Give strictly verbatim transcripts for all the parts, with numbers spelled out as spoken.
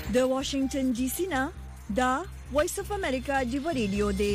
د واشنگټن ډي سي نه دا وایس اف امریکا دی ریډیو دی.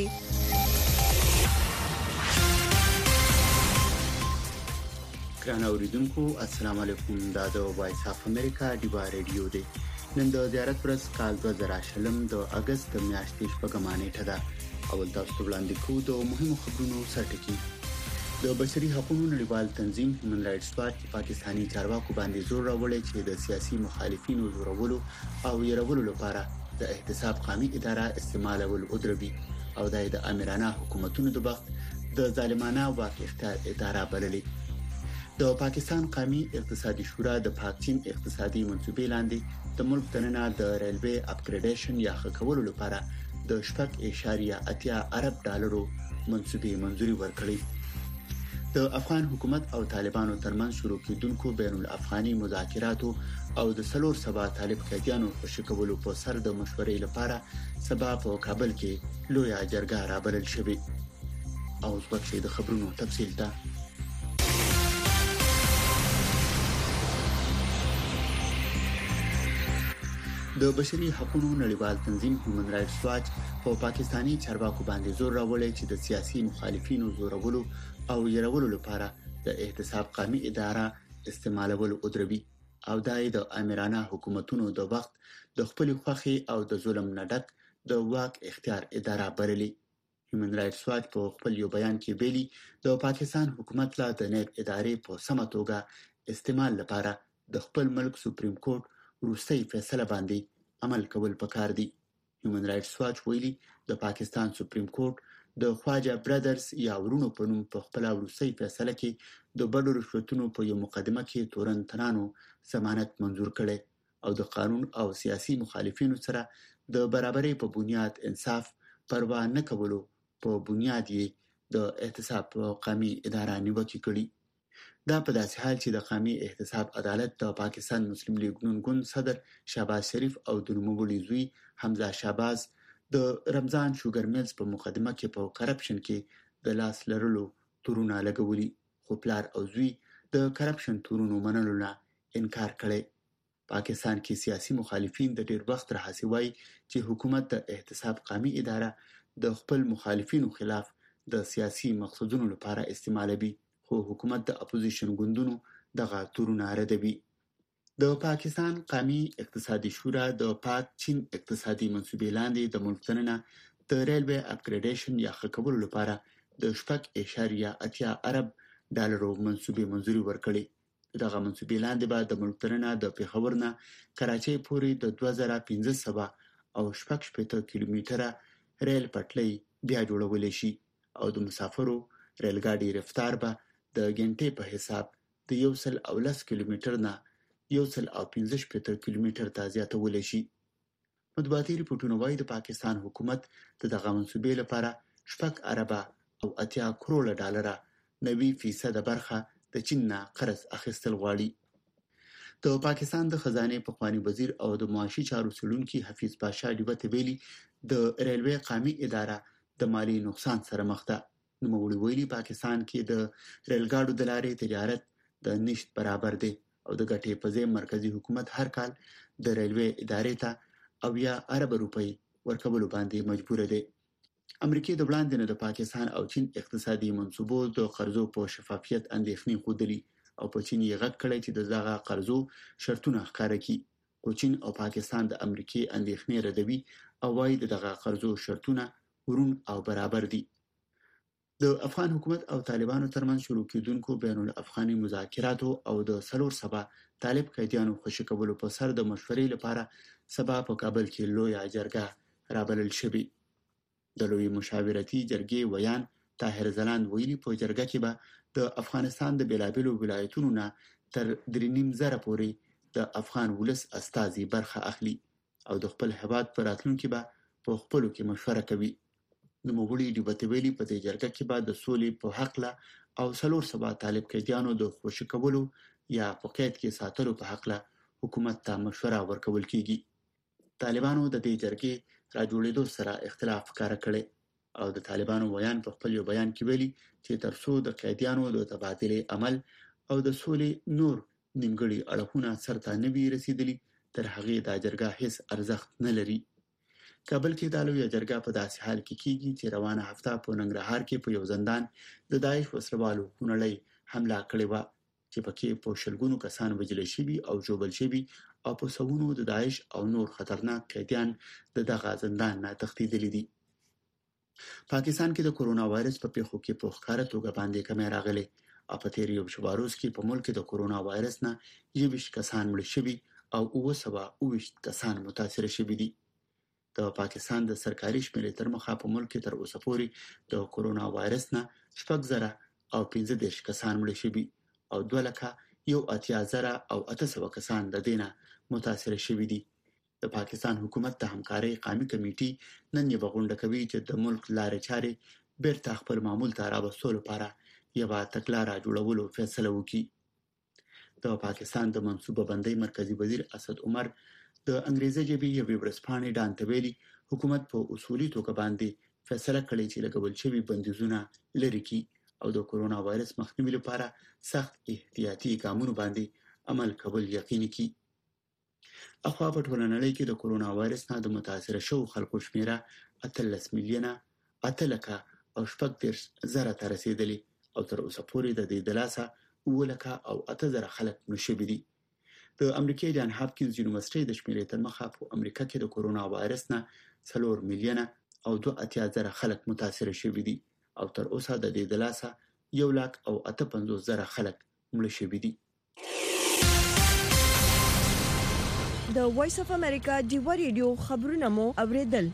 ګران اوریدونکو السلام علیکم. دا د وایس اف امریکا دی ریډیو دی. نن د زیارت ورځ کال دوه زره شلم د اگست میاشتې شپږمه نیټه ده. اول تاسو وړاندې کوو د مهمو خبرونو سرټکی. د بشري حقوقو نړیوال تنظیم هیومن رائټس واچ پاکستاني چارواکو باندې زور راوړی چې د سیاسي مخالفینو زورولو او يرولو لپاره د احتساب قومي اداره استعمالول ودروي او د امرانه حکومتونو د وخت د ظالمانه واک اختیار اداره بللې. د پاکستان قومي اقتصادي شورا د پاکچین اقتصادي منصوبې لاندې د ملک دننه د ریلوي اپګریډیشن یا ښه کولو لپاره د شپږ اعشاریه اتیا ارب ډالرو منصوبې منځوري ورکړې. د افغان حکومت او طالبانو ترمنځ شروع کېدونکو بین الافغاني مذاکراتو او د سلور سبا طالب قیدیانو خوشی کولو په سر د مشورې لپاره سبا په کابل کې لوی جرګه رابلل شوې. او ځکه د خبرونو تفصیل ته د بشري حقوقو نړیوال تنظیم هیومن رائټس واچ په پاکستاني چارواکو باندې زور راوړی چې د سیاسي مخالفینو زورولو او يرولو لپاره د احتساب قومي اداره استعمالول ودروي او دای د امرانه حکومتونو د وخت د خپل خوخي او د ظلم نډک د واک اختیار اداره بللې. هیومن رائټس واچ په خپل یو بیان کې ویلي د پاکستان حکومت لا د نیب ادارې په سمه توګه استعمال لپاره د خپل ملک سپریم کورټ وروستي فیصله باندې عمل کول پکار دي. هیومن رائټس واچ ویلي د پاکستان سپریم کورټ د خواجه برادرز یا ورونو په نوم په خپل وروستي فیصله کې د بډو رشوتونو په یو مقدمه کې تورن تنانو ضمانت منزور کړي او د قانون او سیاسي مخالفینو سره د برابرۍ په بنیاد انصاف پروا نه کولو په بنیاد یې د احتساب قومي اداره نیوکه کړې. دا په داسې حال چې د قومي احتساب عدالت د پاکستان مسلم لیگ نون ګوند صدر شهباز شریف او د نوموړي زوی حمزه شهباز د رمضان شوګر میلز په مقدمه کې په کرپشن کې د لاس لرلو تورونه لګولي، خو پلار او زوی د کرپشن تورونو منلو نه انکار کړي. پاکستان کې سیاسي مخالفین د ډیر وخت راهسي وایي چې حکومت د احتساب قومي اداره د خپل مخالفینو خلاف د سیاسي مقصدونو لپاره استعمالوي، خو حکومت د اپوزیشن ګوندونو دغه تورونه ردوي. د پاکستان قومي اقتصادي شورا د پاک چین اقتصادي منصوبې لاندې د ملک دننه د ریلوي اپګریډیشن یا ښه کولو لپاره د شپږ اعشاریه اتیا ارب ډالرو منصوبې منځوري ورکړې. دغه منصوبې لاندې به د ملک دننه د پیښور نه کراچۍ پورې د دوه زره پنځه سوه او شپږ شپېته کیلومتره ریل پټلۍ بیا جوړول شي او د مسافرو ریلګاډي رفتار به د غنټې په حساب د یو سل او لس کیلومتر نه یو سل او پنځه شپېته کیلومتر ته زیاتول شي. مطبوعاتي ریپورتونه وايي د پاکستان حکومت د دغه منصوبې لپاره شپږ اربه او اتیا کروڑه ډالره نوي فیصد برخه د چین نه قرض اخیستل غواړي. د پاکستان د خزانه پخوانی وزیر او د معاشي چارو څېړونکي حفیظ پاشا ډیوته ویلي د ریلوي قومي اداره د مالی نقصان سره مخ ده. نوموړي ویلي پاکستان کې د ریلګاډو د لارې تجارت د نشت برابر دی او د ګټې په ځای مرکزی حکومت هر کال د ریلوي ادارې ته او یا ارب روپۍ ورکول باندې مجبور دی. امریکای د وړاندې نه د پاکستان او چین اقتصادي منصوبو د قرضو په شفافیت اندېښنې خوده او په چین یې غږ کړی چې دغه قرضو شرطونه ښکاره کړي. خو چین او پاکستان د امریکای اندېښنې ردوي او وايي دغه قرضو شرطونه ورون او برابر دي. د افغان حکومت او طالبانو ترمنځ شروع کېدونکو بین الافغاني مذاکراتو او د سلور سبا طالب قیدیانو خوشی کولو په سر د مشورې لپاره سبا په کابل کې لوی جرګه رابلل شوې. د لوی مشاورتي جرګې ویان طاهر زلاند ویلي په جرګه کې به د افغانستان د بیلابیلو ولایتونو نه تر درې نیم زره پورې د افغان ولس استازي برخه اخلي او د خپل هیواد پر راتلونکي به په خپلو کې مشوره کوي. نوموړي ډیوته ویلي په دې جرګه کې به د سولې په حق له او سلور سبا طالب قیدیانو د خوشی کولو یا په قید کې ساتلو په حق له حکومت ته مشوره ورکول کیږي. طالبانو د دې جرګې راجوړېدو سره اختلاف ښکاره کړی او د طالبانو ویان په خپل یو بیان کې ویلي چې ترڅو د قیدیانو د تبادله عمل او د سولې نور نیمګړي اړخونه سرته نه وي رسیدلي تر هغه د جرګه هیڅ ارزښت نه لري. کابل کې د لوی جرګه په داسې حال کې کیږي چې روانه هفته په ننګرهار کې په یو زندان د داعش وسلوالو خونړۍ حمله کړې و چې پکې په شلګونو کسان وژل شوي او ژوبل شوي او په سوونو د داعش او نور خطرناک قیدیان د دغه زندان نه تښتېدلي دي. پاکستان کې د کورونا وایرس په پیښو کې په ښکاره توګه باندې کمی راغلی او په تیر یو شپه وروسته کې په ملک کې د کورونا وایرس نه یویشت کسان مړ شوي او اوه سوه اوه ویشت کسان متاثر شوي دي. د پاکستان د سرکاري شمیرې تر مخه په ملک کې تر اوسه پورې د کورونا وایرس نه شپږ زره او پنځه دېرش کسان مړ شوي او دوه لکه یو اتیا زره او اته سوه کسان د دې نه متاثر شوي دي. د پاکستان حکومت د همکارۍ قومي کمیټې نن یوه غونډه کوي چې د ملک لارې چارې بیرته خپل معمول ته راوستو لپاره یوه تګلاره جوړولو فیصله وکړي. د پاکستان د منصوبه بندۍ مرکزی وزیر اسد عمر د انګریزي ژبې یوې ورځپاڼې ډانته ویلي حکومت په اصولي توګه باندې فیصله کړې چې لګول شوي بندیزونه لرې کړي او د کورونا وایرس مخنیوي لپاره سخت احتیاطي ګامونو باندې عمل کول یقیني کړي. اخوا په ټوله نړۍ کې د کورونا وایرس نه د متاثر شوو خلکو شمیره اتلس میلیونه اته لکه او شپږ دېرش زره ته رسیدلې او تر اوسه پورې د دې د لاسه اوه لکه او اته زره خلک مړه شوي دي. د امریکای جان هاپکینز یونیورسيټي د شمیرې تر مخه په امریکا کې د کورونا وایرس نه څلور میلیونه او دوه اتیا زره خلک متاثر شوي دي او تر اوسه د دې د لاسه یو لک او اته پنځوس زره خلک مړه شوي دي. د وایس اف امریکا ډیوا ریډیو خبرونه مو اوریدل.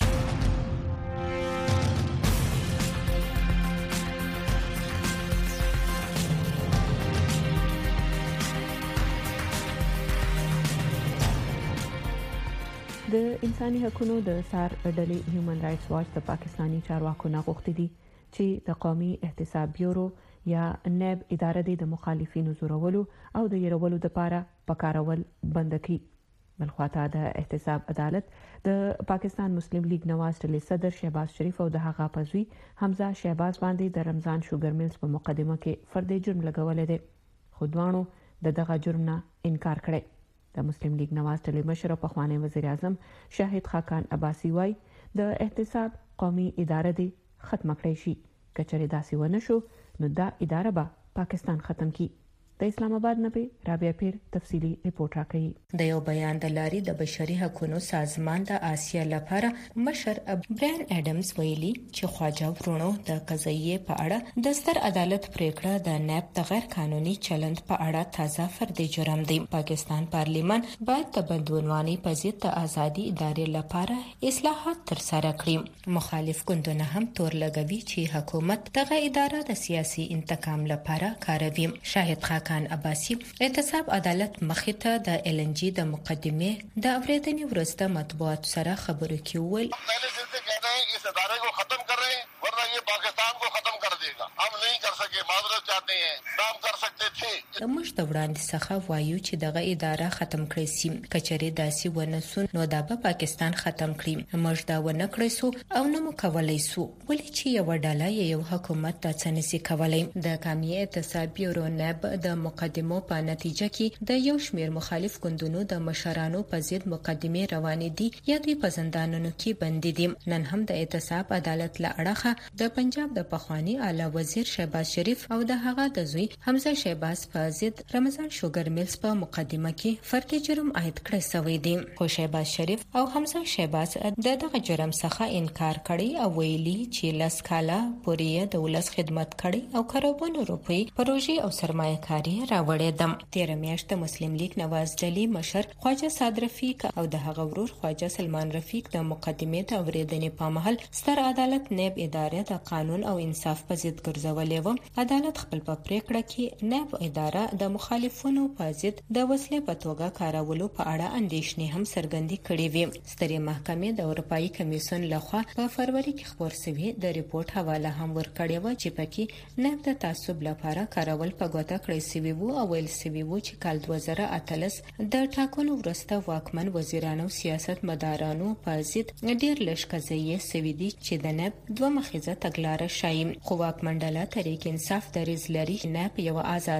د انساني حقوقو د سار ډلې هیومن رائټس واچ د پاکستانی چارواکو نه غوښتي دي چې د قومي احتساب بیورو یا نیب اداره د مخالفینو زورولو او د يرولو لپاره پکارول بند کړي. بلخواته د احتساب عدالت د پاکستان مسلم لیگ نواز ډلې صدر شهباز شریف او د هغه پزوی حمزه شهباز باندې د رمضان شوګر میلز په مقدمه کې فرد جرم لګولې دي. خودوانو د دغه جرم نه انکار کړی. د مسلم لیگ نواز ډلې مشر او پخوانی وزیر اعظم شاهد خاقان عباسی وای د احتساب قومي اداره دې ختم کړی شي. کچره داسې ونه شو نو دا اداره به پاکستان ختم کی. د اسلام آباد نه به رابعه پیر تفصیلی ریپورت راکړي. د یو بیان د لاري د بشري حقوقو سازمان د آسیا لپاره مشر برایان اډمز ویلي چې خواجه ورونو د قضیې په اړه د ستر عدالت پریکړه د نیب د غیر قانوني چلند په اړه تازه فردي جرم دی. پاکستان پارلیمان باید د بندونوانی په ضد د ازادي ادارې لپاره اصلاحات ترسره کړي. مخالف ګوندونه هم تور لګوي چې حکومت دغه اداره د سیاسي انتقام لپاره کاروي. شاهد خاقان خان عباسی احتساب عدالت مخې ته د ال ان جی د مقدمه د اوریدنې ورسته مطبوعات سره خبرو کې ویل پہلے سے کہتے ہیں اس ادارے کو ختم کر رہے ہیں ورنہ یہ پاکستان کو ختم کر دے گا. ہم نہیں کر سکے معذرت چاہتے ہیں نام کر سکتے تھے. د موږ د وړاندې څخه وایو چې دغه اداره ختم کړي سي. کچري داسي ونسون نو دا به پاکستان ختم کړي. موږ دا ونه کړی سو او نو مو کولای سو ولې چې یو ډله یو حکومت د څنسي کولای. د قومي احتساب بیورو نیب د مقدمو په نتیجه کې د یو شمیر مخالف ګوندونو د مشرانو په ضد مقدمه روانې دي یا دوی په زندانونو کې بندي دي. نن هم د احتساب عدالت له اړخه د پنجاب د پخوانی اعلی وزیر شهباز شریف او د هغه د زوی حمزه شهباز په ضد رمضان شوګر میلز په مقدمه کې فرد جرم عاید کړی شوی دی. خو شهباز شریف او حمزه شهباز د دغه جرم څخه انکار کړی او ویلي چې لاس کاله پورې د ولس خدمت کړي او کروڑونو روپۍ پروژې او سرمایه کاری راوړې دم. تیر میاشت مسلم لیگ نواز ډلې مشر خواجه صاد رفیق او د هغه ورور خواجه سلمان رفیق د مقدمه د اوریدنې په محل ستر عدالت نیب اداره د قانون او انصاف په ضد ګرځولې و. عدالت خپل په پریکړه کې نیب اداره د مخالفونو په ضد د وسلې په توګه کارولو په اړه اندېښنې هم څرګندې کړې وې. سترې محکمې د اروپאי کمیسیون لخوا په فروری کې خبر شوی د ریپورت حواله هم ورکړې و چې پکې نیب د تعصب لپاره کارول په ګوته کړی شوی و او ویل شوی و چې کال دوه زره اتلس د ټاکنو وروسته واکمن وزیرانو سیاست مدارانو په ضد ډېر لږ قضیې شوي دي چې د نیب دوه مخیزه تګلاره شایي. خو واکمن ډله تحریک انصاف دریځ لري. نیب یو آزاده اداره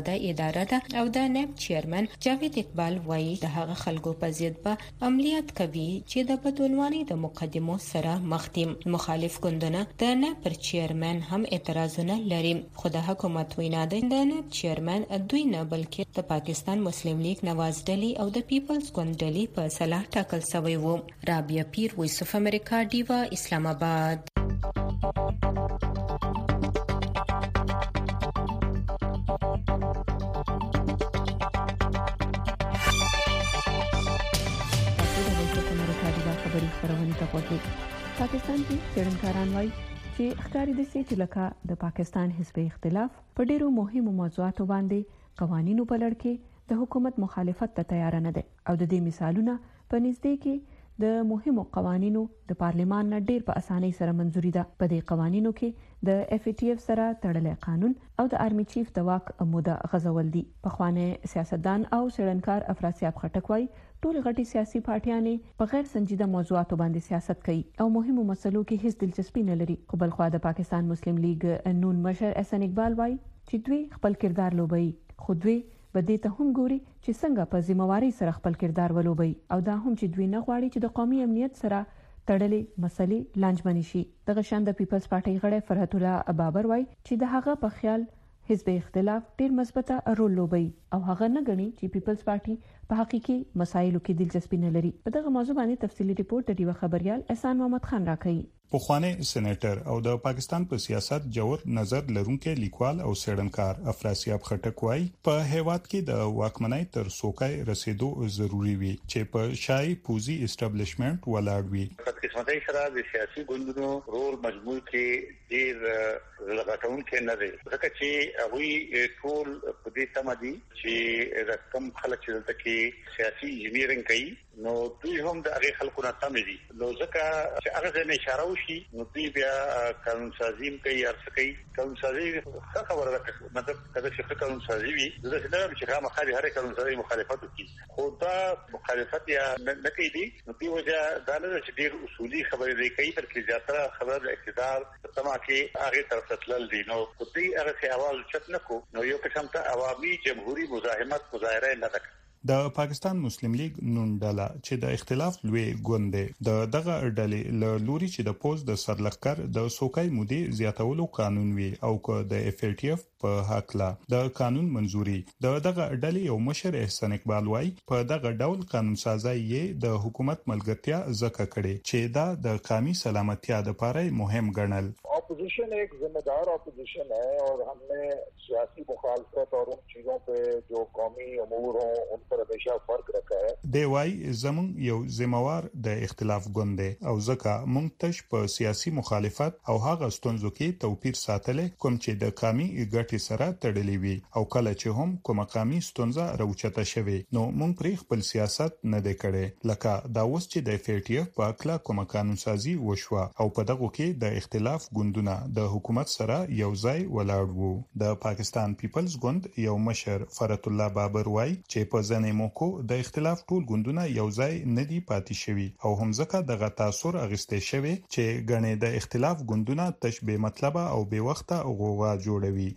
اداره ده او د نیب چیرمن جاوید اقبال وایي د هغه خلکو په ضد به عملیات کوي چې د بدلونوالي د مقدمو سره مخ دي. مخالف ګوندونه د نیب پر چیرمن هم اعتراضونه لري، خو د حکومت وینا ده د نیب چیرمن دوی نه بلکې د پاکستان مسلم لیگ نواز ډلې او د پیپلز ګوند ډلې په صلاح ټاکل شوی وو. رابعه پیر، وایس اف امریکا، ډیوا، اسلام آباد. پاکستان کې څېړنکاران وایي چې ښکاري د سي چې لکه د پاکستان حزب اختلاف په ډیرو مهمو موضوعاتو باندې قوانینو په لړ کې د حکومت مخالفت ته تیار نه ده او د دې مثالونه په نږدې کې د مهمو قوانینو د پارلمان نه ډیر په اسانۍ سره منځوري ده. په دې قوانینو کې د اف ای ټي اف سره تړلې قانون او د آرمي چیف د واک موده غځول دي. پخوانی سیاستدان او څېړنکار افراسیاب خټک وایي ټول غټي سیاسي پارټیانې په غیر سنجیده موضوعاتو باندې سیاست کوي او مهمو مسلو کې هیڅ دلچسپي نه لري. خو بل خوا د پاکستان مسلم لیگ نون مشر احسان اقبال وایي چې دوی خپل کردار لوبوي، خو دوی په دې ته هم ګوري چې څنګه په ذمہواري سره خپل کردار ولوبي او دا هم چې دوی نه غواړي چې د قومي امنیت سره تړلې مسلې لانجمنې شي. دغه شان د پیپلز پارټي غړی فرحت الله بابر وایي چې د هغه په خیال حزب اختلاف ډیر مثبته رول لوبي او هغه نه غني چې پیپلز پارټي په حقيقي مسایلو کې دلچسپي نه لري. په دغه موضوع باندې تفصیلی ریپورت د ډیوا خبريال احسان محمد خان راکړي. پخوانی سېنیټر او د پاکستان په سیاست جوړ نظر لرونکي لیکوال او څېړنکار افراسیاب خټک وایي په هیواد کې د واکمنۍ تر څوکۍ رسیدو ضروری وي چې په شای پوزي اسټابلیشمنت ولاړ وي. په قسمتۍ سره د سیاسي ګوندونو رول مجموع کې ډیر لغاتون کې نه دی، ځکه چې هغه ټول په دې تمه دي چې د کم خلک چې دلته کې سیاسي انجینیرینګ کوي نو دوی هم د هغه خلکو نه تم دي، نو ځکه چې هغه نه اشاره وشي نو دوی بیا قانون سازي کوي او څه کوي. قانون سازي څه خبره ده، مطلب کله چې قانون سازي وي د څه ډول چې هغه مخالفت هر قانون سازي مخالفت کوي، خو دا مخالفت یا نه کوي نو دوی وجه دا نه چې ډیر اصولي خبرې دی کوي، بلکې زیاتره خبره د اقتدار په تمه کې هغه طرف ته تلل دي. نو دوی هغه څه اواز چت نه کو نو یو قسم ته عوامي جمهوریت مزاحمت مظاهره نه ده. د پاکستان مسلم لیگ نون ډله چې د اختلاف لوی ګوند دی د دغه ډلې له لوري چې د پوز د سرلخر د سوکای مودي زیاتولو قانون وی او که د اف ال ټي اف په حق لا د قانون منزوري د دغه ډلې یو مشر احسان اقبال وای په دغه ډول قانون سازي یې د حکومت ملګرتیا زکه کړي چې دا د قومي سلامتیا لپاره مهم ګڼل. اپوزیشن ایک ذمہ دار اپوزیشن ہے اور ہم نے سیاسی مخالفت اور ان چیزوں پہ جو قومی امور ہوں ان پر ہمیشہ فرق رکھا ہے. دی واي زمون یو ذمہوار د اختلاف ګوند او ځکه مونږ تش په سیاسي مخالفت او هغه ستونزو کې توپیر ساتلې کوم چې د قومي ګټې سره تړلې وي او کله چې هم کومه قومي ستونزه راوچته شوي نو مونږ پرې خپل سیاست نه دی کړی، لکه دا اوس چې د اف ال ټي اف په اکلا کومه قانون سازي وشوه او په دغه کې د اختلاف ګوند د حکومت سره یو ځای ولاړ وو. د پاکستان پیپلز ګوند یو مشر فرحت الله بابر وای چې په ځنې موکو د اختلاف ټول ګوندونه یو ځای نه دی پاتې شوی او هم ځکه دغه تاثیر اغستې شوی چې غنې د اختلاف ګوندونه تشبيه مطلب او بے وخته غوغا جوړوي.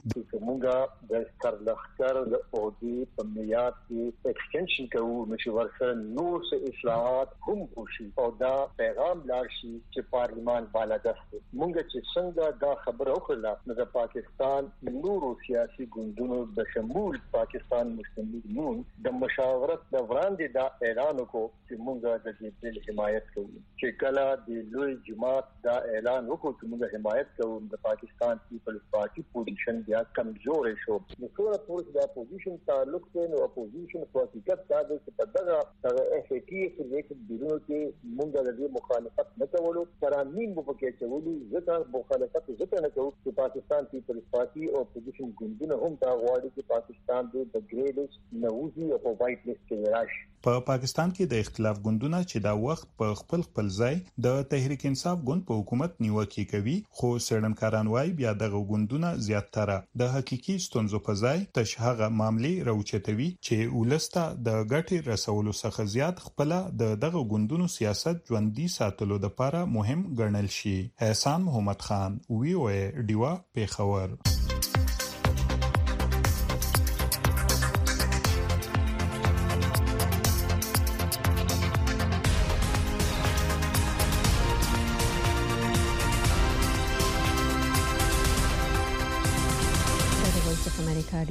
موږ د سرلخر د اودي په میاد کې ایکسټنشن کوو چې ورسره نور څه اصلاحات هم وشي او دا پیغام لاړ شي چې پارلیمان بالادست موږ چې څنګه دا خبره وکړه نو د پاکستان نورو سیاسي ګوندونو د شمول پاکستان مسلم لیگ نون د مشاورت د وړاندې دا اعلان وکړو چې موږ د دې بل حمایت کوو چې کله د لوی جماعت دا اعلان وکړو چې موږ حمایت کوو د پاکستان پیپلز پارټي پوزیشن بیا کمزور شو. نو څومره پورې د اپوزیشن تعلق دی نو اپوزیشن په حقیقت دا دی چې په دغه اف ای ټي اف ریلیټډ بیرونو کې موږ د دې مخالفت نه کولو ترامین په کې چولو ځکه مخالفت ځکه نه کوو چې پاکستان پیپلز پارټي او اپوزیشن ګوندونه هم دا غواړي چې پاکستان د ګریډ لیست نوځي او په وایټ لیست کې راشي. په پاکستان کې د اختلاف ګوندونه چې دا وخت په خپل خپل ځای د تحریک انصاف ګوند په حکومت نیوکه کوي، خو څېړنکاران وايي بیا دغه ګوندونه زیاتره د حقيقي ستونزو په ځای تشهغه معاملې راوچتوي چې ولسته د ګټې رسولو څخه زیات خپل د دغه ګوندونو سیاست ژوندۍ ساتلو لپاره مهم ګڼل شي. احسان محمد خان، وی او ای ډیوا، پیښور.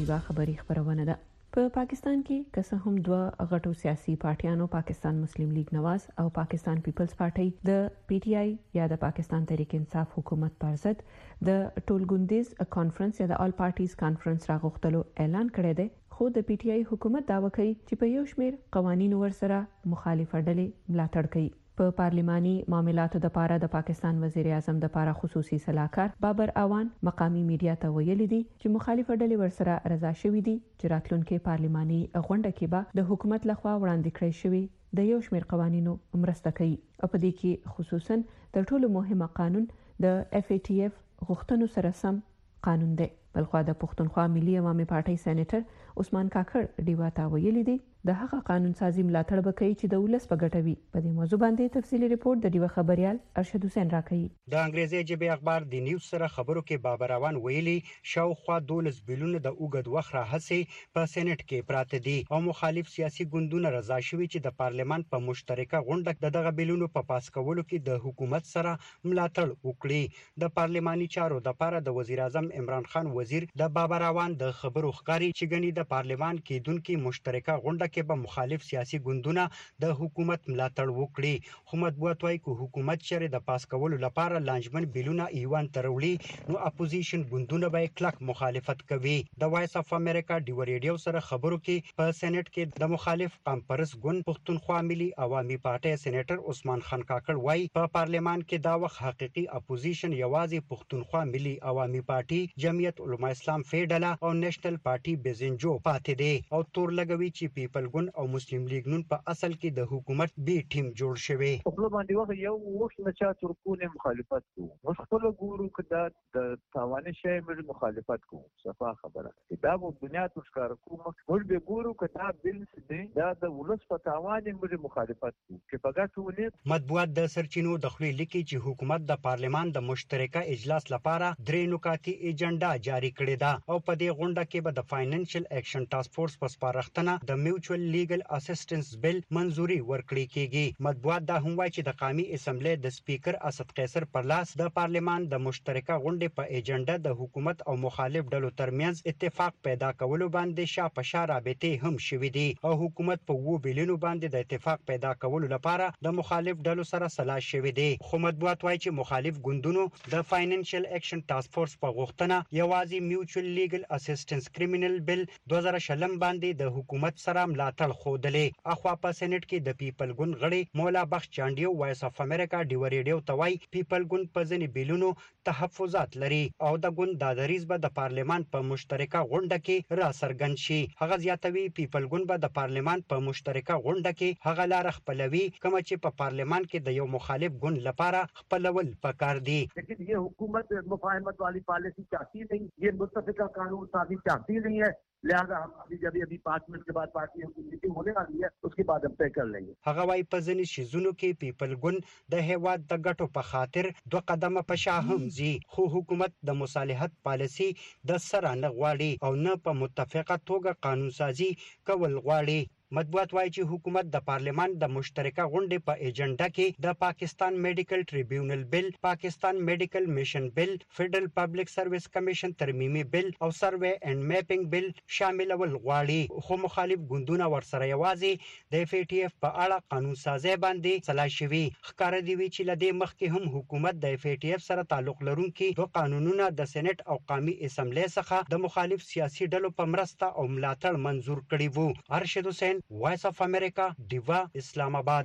دیوا خبری خبرونه ده. په پاکستان کې که څه هم دوه غټو سیاسي پارټیانو پاکستان مسلم لیگ نواز او پاکستان پیپلز پارټي د پی ټی آی یا د پاکستان تحریک انصاف حکومت پر ضد د ټولګوندیز کانفرنس یا د آل پارټیز کانفرنس راغښتلو اعلان کړی دی، خو د پی ټی آی حکومت داوا کوي چې په یو شمېر قوانینو ورسره مخالفه ډلې ملاتړ کوي. په پارلماني معاملاتو د پاره د پاکستان وزیر اعظم د پاره خصوصي صلاحکار بابر اعوان مقامی میډیا ته ویلي دي چې مخالفه ډلې ورسره رضا شوې دي چې راتلونکي پارلماني غونډه کې به د حکومت لخوا وړاندې کړی شوی د یو شمېر قوانینو مرسته کوي. په دې کې خصوصا د ټولو مهمه قانون د اف ای ټی اف غوښتنو سره سم قانون دی. بلخوا د پښتونخوا ملي عوامي پارټي سېنیټر عثمان کاکړ دیوا ته ویلي دي د هغه قانون سازي ملاتړ وکړي چې د ولس په ګټه وي. په دې موضوع باندې تفصيلي ریپورت د دیوا خبريال ارشد حسین راکړي. د انګريزي ژبې اخبار د نیوز سره خبرو کې بابر اعوان ویلي شاوخوا دولس بیلونه د اوګد وخت راهسي په سېنات کې پراته دي او مخالف سیاسي ګوندونه رضا شوي چې د پارلمان په مشترکه غونډه دغه بیلونو په پاس کولو کې د حکومت سره ملاتړ وکړي. د پارلماني چارو د لپاره د وزیر اعظم عمران خان وزیر د بابر اعوان د خبرو ښکاری چې غني د پارلمان کې دونکو مشترکه غونډه کې به مخالف سیاسي ګوندونه د حکومت ملاتړ وکړي. خو مطبوعات وايي چې حکومت چیرې د پاس کولو لپاره لانجمن بیلونه ایوان تروړي نو اپوزیشن ګوندونه به کلک مخالفت کوي. د وایس اف امریکا ډیو ریډیو سره خبرو کې په سېنات کې د مخالف قمپرس ګوند پښتونخوا ملي عوامي پارټي سېنیټر عثمان خان کاکړ وايي په پارلمان کې دا وخت حقيقي اپوزیشن یوازې پښتونخوا ملي عوامي پارټي جمعیت علماء اسلام فیډلا او نېشنل پارټي بزنجو پاتې دي او تور لګوي چې پیپل ګوند او مسلم لیگ نون په اصل کې د حکومت بي ټیم جوړ شوی. په خپل باندې وخت یو وخت نه چا ترکونه مخالفت کوو خپل ګورو کدا د تاواني شی مې مخالفت کوو صفه خبره دا مو بنیاد ښکار کوم ور به ګورو کدا بل څه دا د ولس په تاوان مې مخالفت کوو چې په ګټونه مطبوعات د سرچینو د خپل لیکي چې حکومت د پارلمان د مشترکه اجلاس لپاره درې نکاتي ایجنډا جاری کړی دا او په دې غونډه کې به د فاینانشل اکشن ټاسک فورس په سپارښتنه د میوچوال لیګل اسسټنس بل منزوري ورکړي کېږي. مطبوعات دا هم وایي چې د قومي اسمبلی د سپیکر اسد قیصر پر لاس د پارلمان د مشترکه غونډې په ایجنډا د حکومت او مخالف ډلو ترمنځ اتفاق پیدا کولو باندې شاپشا رابطې هم شوې دي او حکومت په وو بیلونو باندې د اتفاق پیدا کولو لپاره د مخالف ډلو سره سلا شوې دي. خو مطبوعات وایي چې مخالف ګوندونو د فاینانشل اکشن ټاسک فورس په غوښتنه یوازې میوچوال لیګل اسسټنس کریمینل بل دوه زره شلم باندې د حکومت سره ملاتړ خودلې. اخوا په سېنات کې د پیپل ګوند غړي مولا بخش چانډیو وایس اف امریکا ډیو ریډیو توای پیپل ګوند په ځینې بیلونو تحفظات لري او د ګوند د دریز به د پارلمان په مشترکه غونډه کې را څرګند شي. هغه زیاتوي پیپل ګوند به د پارلمان په مشترکه غونډه کې هغه لار خپلوي کوم چې په پارلمان کې د یو مخالف ګوند لپاره خپلول پکار دي. لیکن یہ حکومت مفاہمت والی پالیسی چاہتی نہیں, یہ متفقہ قانون سازی چاہتی نہیں ہے, لہذا ہم ابھی جب ابھی پانچ منٹ کے بعد پارٹی کی میٹنگ ہونے والی ہے اس کے بعد ہم طے کر لیں گے. هغه وايي په ځینې شیزونو کې پیپل ګوند د هیواد د ګټو په خاطر دوه قدمه په شا هم ځي, خو حکومت د مصالحت پالیسی د سره نه غواړي او نه په متفقه توګه قانون سازی کول غواړي. مطبوعات وايي چې حکومت د پارلمان د مشترکه غونډې په ایجنډا کې د پاکستان میډیکل ټریبیونل بل, پاکستان میډیکل میشن بل, فیډرل پبلک سرویس کمیشن ترمیمي بل او سروے اینڈ میپینګ بل شاملول غواړي. خو مخالف ګوندونه ورسره یوازې د اف ای ټی اف په اړه قانون سازي باندې سلا شوي. ښکار دی وی چې لدې مخکې هم حکومت د اف ای ټی اف سره تعلق لرونکي دوه قانونونه د سېنات او قومي اسمبلی څخه د مخالف سیاسي ډلو په مرسته او ملاتړ منزور کړي وو. ارشد حسین, وایس اف امریکا, دیوا, اسلام آباد.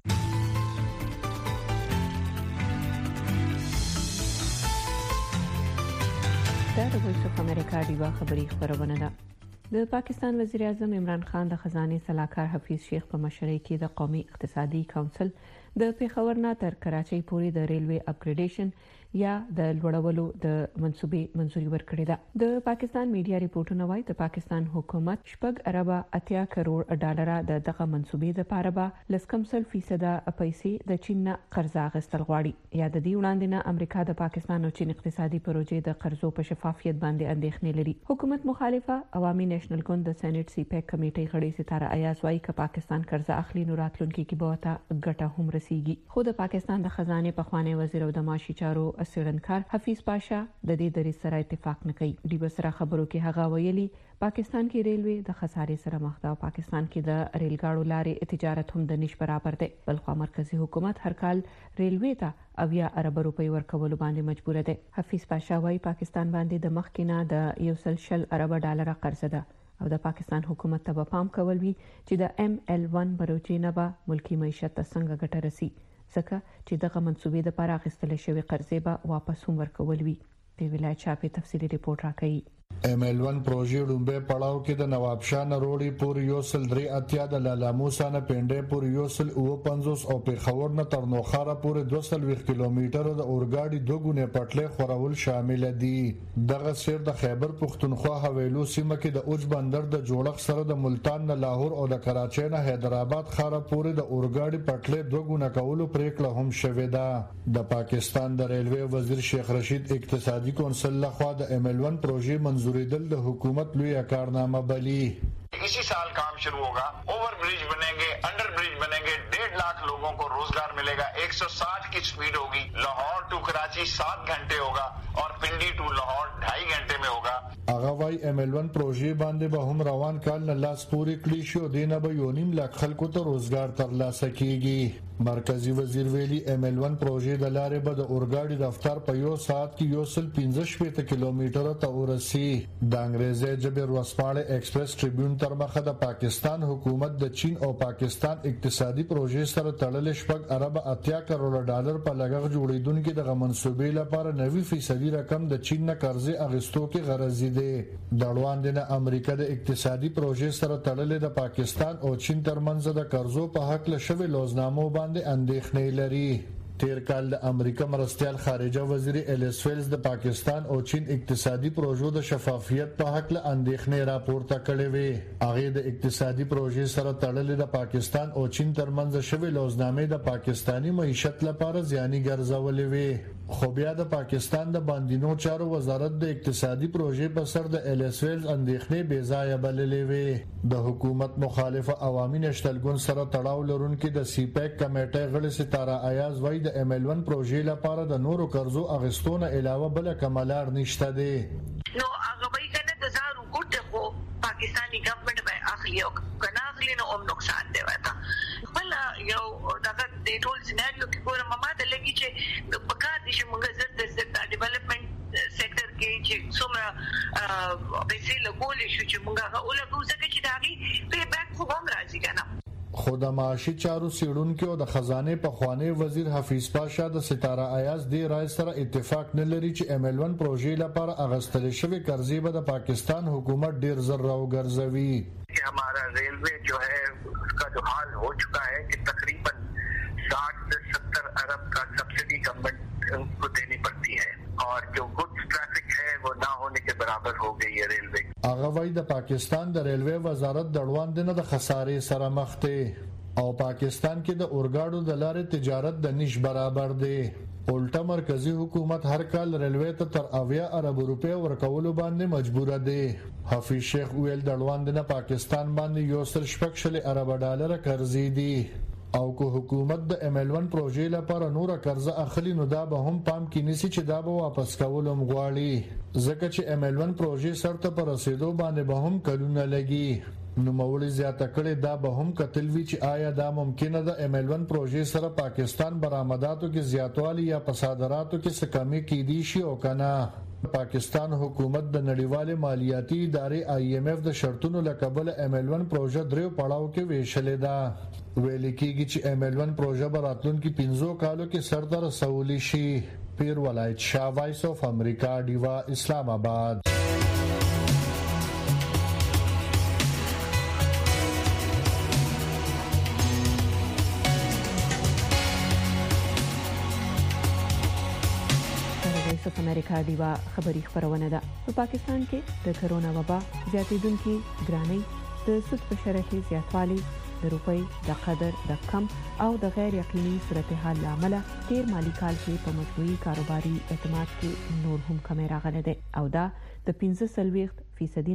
دا د وایس اف امریکا دیوا خبری خبرونه ده. د پاکستان وزیر اعظم عمران خان د خزانه سلاکار حفیظ شیخ په مشرۍ کې د قومي اقتصادي کونسل د پیښور نه تر کراچۍ پورې د ریلوي اپګریډیشن یا د لوړولو د منصوبې منزوري ورکړې ده. د پاکستان میډیا ریپورتونه وايي د پاکستان حکومت شپږ اربه اتیا کروڑ ډالر د دغه منصوبې لپاره به لسکم سل فیصد پیسې د چین نه قرض اخیستل غواړي. یا د دې وړاندې نه امریکا د پاکستان او چین اقتصادي پروژې د قرضو په شفافیت باندې اندېښنې لري. حکومت مخالفه عوامي نېشنل ګوند د سېنات سی پیک کمیټې غړي ستاره ایاز وايي چې پاکستان قرض اخلي نو راتلونکي کې به وته ګټه هم رسیږي. خو د پاکستان د خزانه په خوانی وزیر او د معاشي چارو سړنکار حفیظ پاشا د دې درې سره اتفاق نه کوي. د بسره خبرو کې هغه ویلي پاکستان کې ریلوي د خسارې سره مخ ده او پاکستان کې د ریل ګاډو لارې تجارت هم د نش برابر دی. بلخو مرکزی حکومت هر کال ریلوي ته اویا ارب روپۍ ورکول باندې مجبور دی. حفیظ پاشا وايي پاکستان باندې د مخکینه د یو سل شل ارب ډالر قرض ده او د پاکستان حکومت ته پام کول وی چې د ایم ایل ون بروچینه به ملکی معیشت ته څنګه ګټه رسي ځکه چې دغه منسوبې د لپاره اخیستل شوی قرضې به واپس هم ورکول وي. په ولایت شاپې تفصیلی ریپورت راکړي. ایم ایل ون پروژې لومبه پړاو کې د نواب شاه نروړي پور یو سل درې اتیا د لالا موسی نه پنده پور یو سل او پنځوس او په خور نه تر نوخاره پورې دوه سل کیلومتر د اورګاډي دوګونه پټلې خورول شامل دي. دغه سیر د خیبر پختونخوا حویلو سیمه کې د اوج بندر د جوړښت سره د ملتان نه لاهور او د کراچۍ نه حیدرآباد خاره پورې د اورګاډي پټلې دوګونه کولو پریکړه هم شوې ده. د پاکستان د ریلوے وزیر شیخ رشید اقتصادي کونسل لخوا د ایم ایل ون پروژې منظور دل د حکومت لوی کارنامه بلی. इसी साल काम शुरू होगा, ओवर ब्रिज बनेंगे, अंडर ब्रिज बनेंगे, डेढ़ लाख लोगों को रोजगार मिलेगा, एक सौ साठ की स्पीड होगी, लाहौर टू कराची सात घंटे होगा और पिंडी टू लाहौर ढाई घंटे में होगा. اغاوی ایم ایل ون پروژې باندې به هم روان کال نه لاس پوری کړی شو دینه به یو نیم لک خلکو ته روزګار ترلاسه کیږي. مرکزی وزیر ویلي ایم ایل ون پروژې د لارې به د اورګاډي دفتر په یو ساعت کې یو سل پنځه شپږ کیلومتر ته ورسي. د انګریزي ژبې ورسپاړې ایکسپریس ټریبیون تر مخه د پاکستان حکومت د چین او پاکستان اقتصادي پروژې سره تړلې شپږ ارب اتیا کروڑ ډالر په لګښت جوړیدونکو د منسوبې لپاره نوي فیصدي رقم د چین نه قرضې اغستو کې غرض دی. د وړاندې نه امریکا د اقتصادي پروژې سره تړلې د پاکستان او چین ترمنځ د قرضو په حق له شوی لوزنامو باندې اندېښنې لري. تیر کال د امریکا مرستيال خارجه وزیر الیس ویلز د پاکستان او چین اقتصادي پروژو د شفافیت په حق له اندېښنې راپورته کړې وې. هغه د اقتصادي پروژې سره تړلې د پاکستان او چین ترمنځ شوی لوزنامې د پاکستانی معیشت لپاره زیانی ګرځولې وې. خو بیا د پاکستان د باندینو چارو وزارت د اقتصادي پروژې په سر د الیس ویلز اندېښنې بې ځایه بللې وې. د حکومت مخالفه عوامي نشتلګون سره تړاو لرونکي د سی پیک کمیټې غړي ستاره ایاز وای د ایم ایل ون پروژې لپاره د نورو قرضو اغستونه علاوه بل کمالار نشته دي. نو هغه وایي کنه د زارو کوټه خو پاکستانی ګورنمنت به اخلي او کنه اخلي نو هم نقصان دی وتا. بل یو دغه د ټول سيناريو کې ګورم ما ته لګي چې په کار دي چې موږ زړه د ډیولپمنٹ سېکټر کې چې څومره پیسې لګولې شو چې موږ هغه ولګو ځکه چې داغي په بیک خو هم راځي کنه. خو د معاشي چارو سیړونکو او د خزانه په خوانی وزیر حفیظ پاشا د ستاره ایاز دی رای سره اتفاق نه لري چې ایم ایل ون پروژې لپاره اغستل شوی قرضې به د پاکستان حکومت ډیر زر راوګرځوي. हमारा रेलवे जो है उसका जो हाल हो चुका है कि तकरीबन साठ से सत्तर अरब का सब्सिडी गवर्नमेंट को देनी पड़ती है और जो गुड्स ट्रैफिक है वो ना होने के बराबर हो गई है रेलवे. هغه وای د پاکستان د ریلوے وزارت د وړاندې د خسارې سره مخ دی او پاکستان کې د اورګاډو د لارې تجارت د نش برابر دی. الټا مرکزی حکومت هر کال ریلوے ته تر اویا ارب روپے ورکولو باندې مجبور دی. حفیظ شیخ ویل د وړاندې نه پاکستان باندې یو سل شپږ شل ارب ډالر قرضې دي او کو حکومت د ایم ایل ون پروژې لپاره نور قرضه اخلي نو دا به هم پام کې نسی چې دا به واپس کول هم غواړي ځکه چې ایم ایل ون پروژې سرته پر رسیدو باندې به هم کلونه لګي. نو مولي زیاته کړي دا به هم کتلوي چې آیا دا ممکنه ده ایم ایل ون پروژې سره پاکستان برآمداتو کې زیاتوالی یا په صادراتو کې څه کمی کیدی شي او کنه. پاکستان حکومت د نړیوال مالیاتي ادارې آی ایم ایف د شرطونو لکبل ایم ایل ون پروژه دریو پړاو کې ویشلې ده. ویل کېږي چې ایم ایل ون پروژه براتلونکو پنځو کالو کې سرته رسولي شي. پیر ولایت شاه، وایس اف امریکا، ډیوا، اسلام آباد. وایس اف امریکا ډیوا خبری خبرونه ده. په پاکستان کې د کرونا وبا زیاتیدونکو ګرانۍ، د سود په شرح کې زیاتوالی، د روپۍ د قدر د کم او د غیر یقیني صورتحال لامل تیر مالی کال کې په مجموعي کاروباري اعتماد کې نور هم کمی راغلی دی او دا د پنځه سلويخت فیصدي نه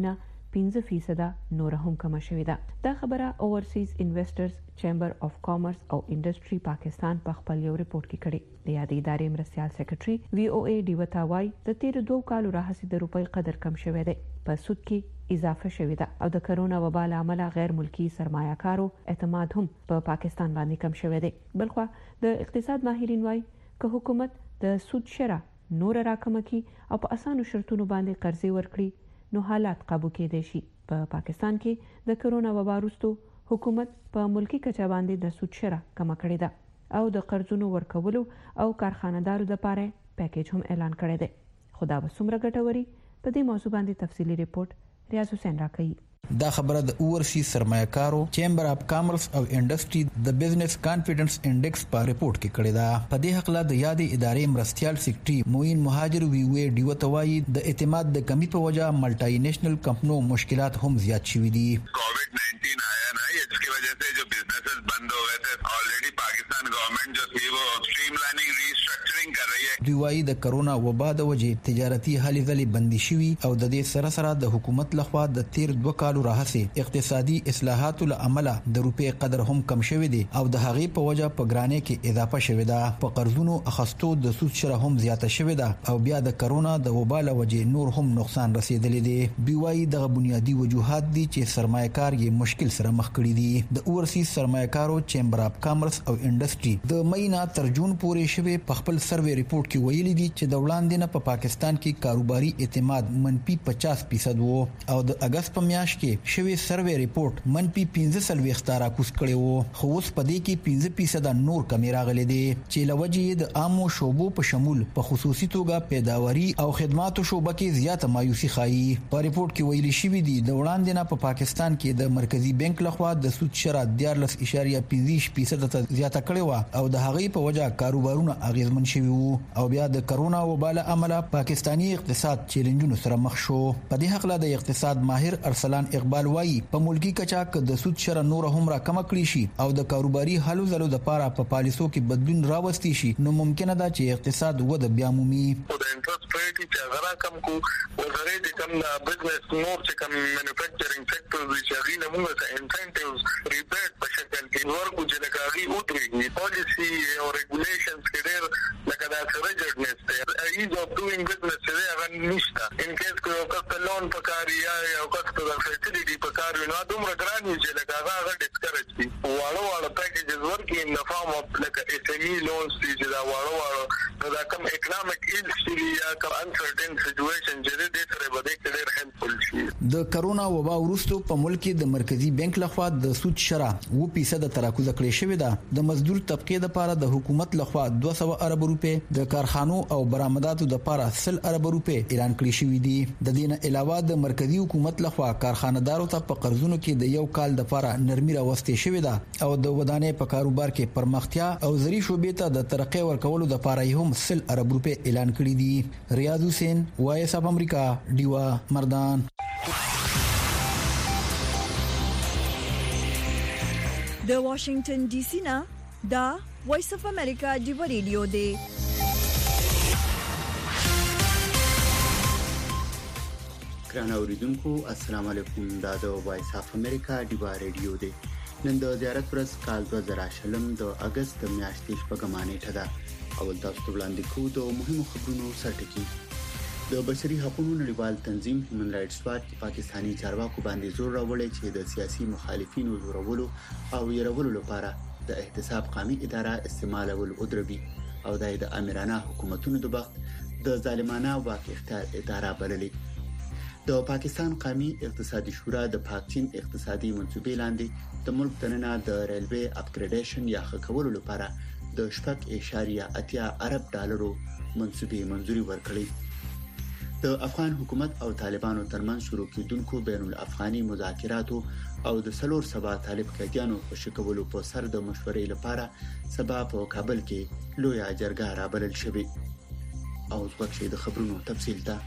پنځه فیصد نور هم کم شوې ده. دا خبره اوورسیز انویسټرز چیمبر اف کامرس او انډستری پاکستان په خپل یو ریپورت کې کړی. د یادې ادارې مرستیال سیکریټري وی او ای ډیوتا وايي د تیر دوه کالو راهیسې د روپۍ قدر کم شوی دی. په سود کې اضافه شوې ده او د کرونا وبا له امله غیر ملکی سرمایه‌کارو اعتماد هم په پا پاکستان باندې کم شوی دی. بلخو د اقتصاد ماهرین وايي که حکومت د سود شرح نور راکم کی او په اسانو شرطونو باندې قرضې ورکړي نو حالات قابو کېدای شي. په پا پاکستان کې د کرونا وبا وروسته حکومت په ملکی کچا باندې د سود شرح کم کړی ده او د قرضونو ورکولو او کارخانه‌دارو لپاره پیکیج هم اعلان کړی دی. خدا به څومره ګټوري په دې موضوع باندې تفصیلی ریپورت ریاض حسین راکړي. دا خبره د اوورسیز سرمایه‌کارو چیمبر اف کامرس او انډستری د بزنس کانفیډنس انډیکس په ریپورت کې کړی دا. په دې حق له د یادې ادارې مرستيال سیکریټري موین مهاجر وی وی ډیوتوای د اعتماد د کمی په وجه ملټي نېشنل کمپنو مشکلات هم زیات شوي دي. کووډ नाइनटीन आया ना, इसकी वजह से जो बिजनेसेस बंद हो गए थे, ऑलरेडी पाकिस्तान गवर्नमेंट जो थी वो स्ट्रीमलाइनिंग रीस्ट्रक्चरिंग कर रही है. دوی د کرونا وبا د وجې تجارتي هلې ځلې بندي شوي او د دې سره سره د حکومت لخوا د تیر دوه کالو راهیسې اقتصادي اصلاحاتو له امله د روپې قدر هم کم شوی دی او د هغې په وجه په ګرانۍ کې اضافه شوې ده. په قرضونو اخستو د سود شرح هم زیاته شوې ده او بیا د کرونا د وبا له وجې نور هم نقصان رسیدلی دی. بیوای د بنیادی وجوهات دي چې سرمایه‌کار یې مشکل سره مخ کړي دي. د اوورسیز سرمایه‌کارو چیمبر اف کامرس او انډستری د مینا ترجون پورې شوی په خپل سروې ریپورت کې ویلي دي چې د وړاندې نه په پاکستان کې کاروباري اعتماد منفي پچاس فیصد وو او د اگست په میاشت کې شوی سروې ریپورت منفي پنځه سلويخ تارا کوس کړي وو. خو اوس په دې کې پنځه فیصد نور کمی راغلي دي چې لوجې د عامو شوبو په شمول په خصوصي توګه پیداواري او خدماتو شوبه کې زیاته مایوسي ښایي. په ریپورت کې ویلي شوی دی د وړاندې نه په پا پاکستان کې د مرکزی بانک لخوا د سود شرح دیارلس اشاریه پنځه فیصد ته زیاته کړي و او د هغې په وجه کاروبارونه اغیزمن شوي وو او بیا د کرونا وبا له امله پاکستانی اقتصاد چیلنجونو سره مخ شو. په دې حق له د اقتصاد ماهر ارسلان اقبال وایي په ملکی کچا ک د سود شرح نور هم را کم کړی شي او د کاروباري حلو زلو د پاره په پا پالیسو کې بدلون راوستي شي نو ممکنه ده چې اقتصاد وده بیا مومي. د انټرست ریټ چې غره کم کو وزره د کم بزنس نور چې کم مینوفیکچرینګ سېکټر چې غینه موږ ته انسنټیوز ریبیټ په شکل کې ورکو چې لکاري اوتري پالیسی او ریګولیشنز کې ډېر لکه دا سرجرنس ته ایز اف ډوینګ بزنس چې هغه نشته. ان کیس کو کسته لون پکاري یا یو کسته د فیسیلیټي پکاري نو دومره ګراني چې لکه هغه ډیسکریج دي. واړو واړو پیکیجز ورکې ان د فارم اف لکه اس ام ای لونز چې دا واړو واړو دا کوم اکونومیک انسټیټي یا کوم انسرټن سچويشن چې دې سره بده کړي هیلپفل شي. د کرونا وبا وروسته په ملک کې د مرکزی بانک لخوا د سود شرح و فیصد تراکوز کړی شوی ده. د مزدور طبقه لپاره د حکومت لخوا دوه سوه ارب روپے، د کارخانو او برآمداتو لپاره سل ارب روپے اعلان کړی شوی دي. د دې نه علاوه د مرکزی حکومت لخوا کارخانه‌دارو ته په قرضونو کې د یو کال لپاره نرمي راوستي شوی ده او د ودانۍ په کاروبار کې پرمختیا او زری شوبې ته د ترقۍ ورکولو لپاره هم سل ارب روپے اعلان کړی دي. ریاض حسین، وایس اف امریکا، ډیوا مردان. د واشنگټن ډي سي نه دا وایس اف امریکا ډیوا ریډیو دی. ګران اوریدونکو السلام علیکم. دا د وایس اف امریکا ډیوا ریډیو دی. نن د زیارت ورځ کال دوه زره شلم د اگست د میاشتې شپږمه نیټه ده. اول تاسو ته وړاندې کوو د مهمو خبرونو سرټکی. د بشري حقوقو نړیوال تنظیم هیومن رائټس واچ پاکستانی چارواکو باندې زور راوړی چې د سیاسي مخالفینو زورولو او يرولو لپاره د احتساب قومي اداره استعمالول ودربي او د امرانه حکومتونو د وخت د ظالمانه واک اختیار اداره بللې. د پاکستان قومي اقتصادي شورا د پاکچین اقتصادي منصوبې لاندې د ملک دننه د ریلوي اپګریډیشن یا ښه کولو لپاره د شپږ اشاریه اتیا ارب ډالرو منصوبې منځوري ورکړې. د افغان حکومت او طالبانو ترمنځ شروع کېدونکو بین الافغاني مذاکراتو او د سلور سبا طالب قیدیانو په شکولو په سر د مشورې لپاره سبا په کابل کې لوی جرګه رابلل شوې. او ځکه د خبرونو تفصیل ته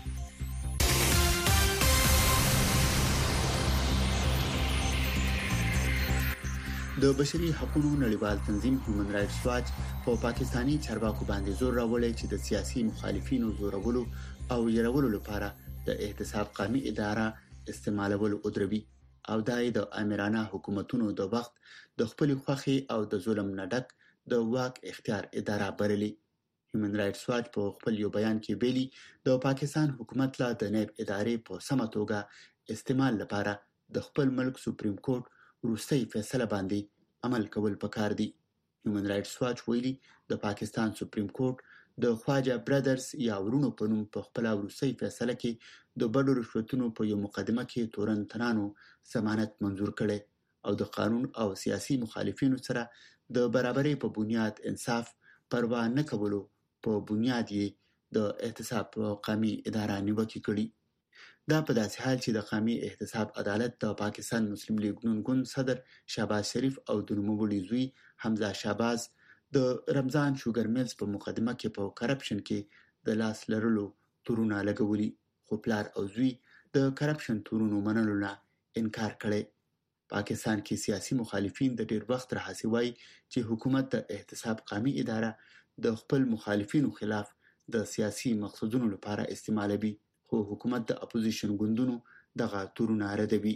د بشري حقوقو نړیوال تنظیم هیومن رائټس واچ په پاکستانی چارواکو باندې زور راوړی چې د سیاسي مخالفینو زورولو او يرولو لپاره د احتساب قومي اداره استعمالول ودروي او دای د امرانه حکومتونو د وخت د خپل خوخي او د ظلم نه ډک د واک اختیار اداره برلي. هیومن رائټس واچ په خپل یو بیان کې ویلي د پاکستان حکومت لا د نیب ادارې په سمه توګه استعمال لپاره د خپل ملک سپریم کورټ وروستۍ فیصله باندې عمل کول پکار دي. هیومن رائټس واچ ویلي د پاکستان سپریم کورټ د خواجه برادرز یا ورونو په نوم په خپل وروستۍ فیصله کې د بډو رشوتونو په یو مقدمه کې تورن تنانو ضمانت منزور کړي او د قانون او سیاسي مخالفینو سره د برابرۍ په بنیاد انصاف پروا نه کولو په بنیاد یې د احتساب قومي اداره نیوکه کړې. دا په داسې حال چې د قومي احتساب عدالت د پاکستان مسلم لیگ نون ګوند صدر شهباز شریف او د نوموړي زوی حمزه شهباز د رمضان شوګر میلز په مقدمه کې په کرپشن کې د لاس لرلو تورونه لګولي، خو پلار او زوی د کرپشن تورونو منلو نه انکار کړي. پاکستان کې سیاسي مخالفین د ډیر وخت راهسي وایي چې حکومت د احتساب قومي اداره د خپل مخالفینو خلاف د سیاسي مقصدونو لپاره استعمالوي، خو حکومت د اپوزیشن ګوندونو دغه تورونه ردوي.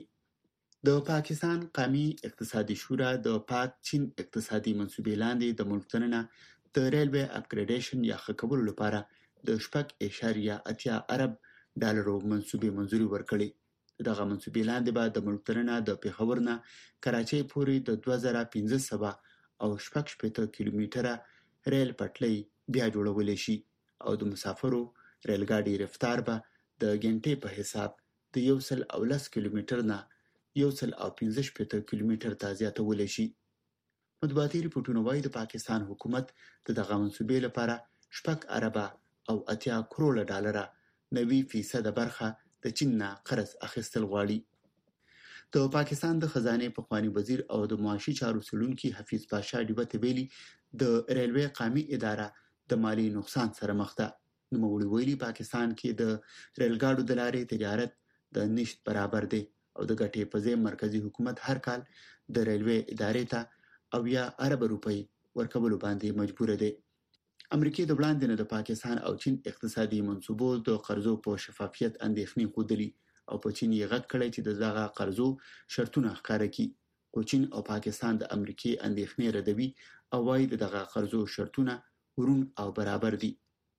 د پاکستان قومي اقتصادي شورا د پاک چین اقتصادي منصوبې لاندې د ملک دننه د ریلوے اپګریډیشن یا ښه کولو لپاره د شپږ اعشاریه اتیا ارب ډالرو منصوبې منځوري ورکړې. دغه منصوبې لاندې به د ملک دننه د پیښور نه کراچۍ پورې د دوه زره پنځه سوه او شپږ شپېته کیلومتره ریل پټلۍ بیا جوړولی شي او د مسافرو ریلګاډي رفتار به د غنټې په حساب د یو سل او لس کیلومتر نه یو سل او پنځه شپېته کیلومتر ته زیاتولی شي. مطبوعاتي ریپورټونه وایي د پاکستان حکومت د دغه منصوبې لپاره شپږ اربه او اتیا کروړه ډالره نوي فیصده برخه د چین نه قرض اخیستل غواړي. د پاکستان د خزانه پخوانی وزیر او د معاشي چارو څېړونکي حفیظ پاشا ډیوته ویلي د ریلوے قومي اداره د مالی نقصان سره مخ ده. نوموړي ویلي پاکستان کې د ریلګاډو د لارې تجارت د نشت برابر دی او د ګټې په ځای مرکزی حکومت هر کال د ریلوے ادارې ته او یا ارب روپۍ ورکولو باندې مجبور دی. امریکای د وړاندې نه د پاکستان او چین اقتصادي منصوبو د قرضو په شفافیت اندېښنې ښودلې او په چین یې غږ کړی چې دغه قرضو شرطونه ښکاره کړي، خو چین او پاکستان د امریکای اندېښنې ردوي او وايي دغه قرضو شرطونه ورون او برابر دي.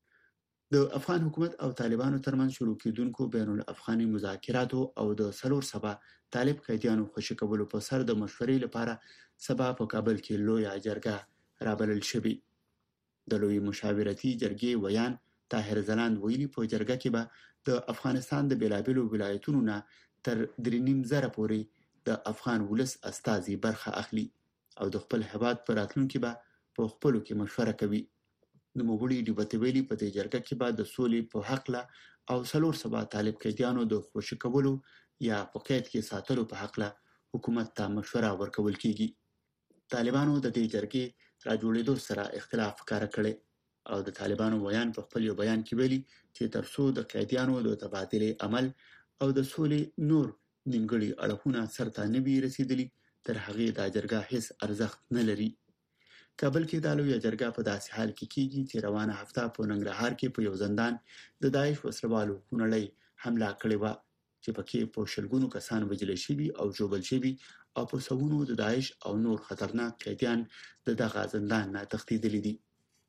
د افغان حکومت او طالبانو ترمنځ شروع کېدونکو بین الافغاني مذاکراتو او د څلور سبا طالب قیدیانو خوشي کولو په سر د مشورې لپاره سبا په کابل کې لویه جرګه رابلل شوې. د لوی مشاورتي جرګې ویان طاهر زلاند ویلي په جرګه کې به د افغانستان د بیلابیلو ولایتونو نه تر درې نیم زره پورې د افغان ولس استازي برخه اخلي او د خپل هیواد پر راتلونکي به په خپلو کې مشوره کوي. نوموړي ډیوته ویلي په دې جرګه کې به د سولې په حق له او څلور سبا طالب قیدیانو د خوشي کولو یا په قید کې ساتلو په حق له حکومت ته مشوره ورکول کیږي. طالبانو د دې جرګې را جوړېدو سره اختلاف ښکاره کړی او د طالبانو ویان په خپل یو بیان کې ویلي چې ترڅو د قیدیانو د تبادلې عمل او د سولې نور نیمګړي اړخونه سرته نه وي رسیدلي تر هغې دا جرګه هیڅ ارزښت نه لري. کابل کې د لویه جرګه په داسې حال کې کیږي چې روانه هفته په ننګرهار کې په یو زندان د داعش وسلوالو خونړۍ حمله کړې وه چې پکې په شلګونو کسان وژل شوي او ژوبل شوي او په سوونو د داعش او نور خطرناک قیدیان د دغه زندان نه تښتېدلي دي.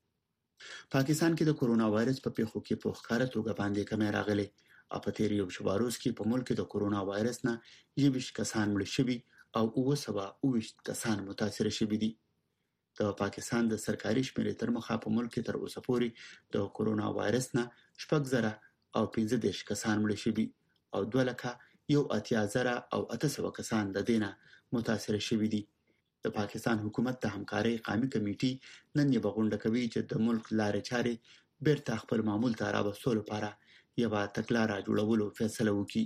پاکستان کې د کورونا وایرس په پیښو کې په ښکاره توګه باندې کمی راغلی او په تیر یو شپه وروسته کې په ملک کې د کورونا وایرس نه یوویشت کسان مړه شوي او اوه سوه اوویشت کسان متاثره شوي دي. د پاکستان د سرکاري شمیرې تر مخه په ملک کې تر اوسه پورې د کورونا وایرس نه شپږ زره او پنځه دېرش کسان مړه شوي او دوه لکه یو اتیا زره او اته سوه کسان د دې نه متاثره شوي دي. د پاکستان حکومت د همکارۍ قومي کمیټې نن یوه غونډه کوي چې د ملک لارې چارې بیرته خپل معمول ته راوستو لپاره یوه تګلاره جوړولو فیصله وکړي.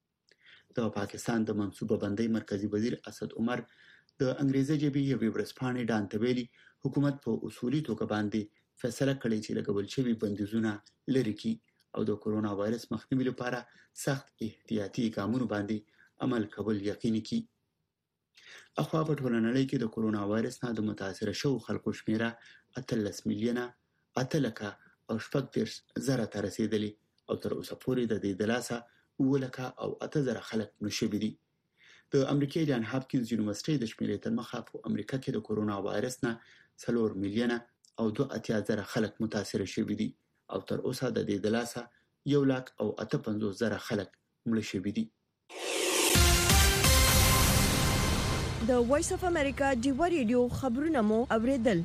د پاکستان د منصوبه بندۍ مرکزی وزیر اسد عمر د انګریزي ژبې یوې ورځپاڼې ډان ته ویلي حکومت په اصولي توګه باندې فیصله کړې چې لګول شوي بندیزونه لرې کړي او د کورونا وایرس مخنیوي لپاره سخت احتیاطي ګامونو باندې عمل کول یقیني کړي. اخوا په ټوله نړۍ کې د کورونا وایرس نه د متاثره شوو خلکو شمیره اتلس میلیونه اته لکه او شپږ دېرش زره ته رسېدلې او تر اوسه پورې د دې د لاسه ولکه او اته زره خلک مړه شوي دي. د امریکای جان هاپکینز یونیورسيټي د شمیرې تر مخه په امریکا کې د کورونا وایرس نه څلور میلیونه او دوه اتیا زره خلک متاثر شوي دي او تر اوسه د دې د لاسه یو لاک او اته پنځوس زره خلک مړه شوي دي. د وایس اف امریکا ډیوا ریډیو خبرونه مو اوریدل.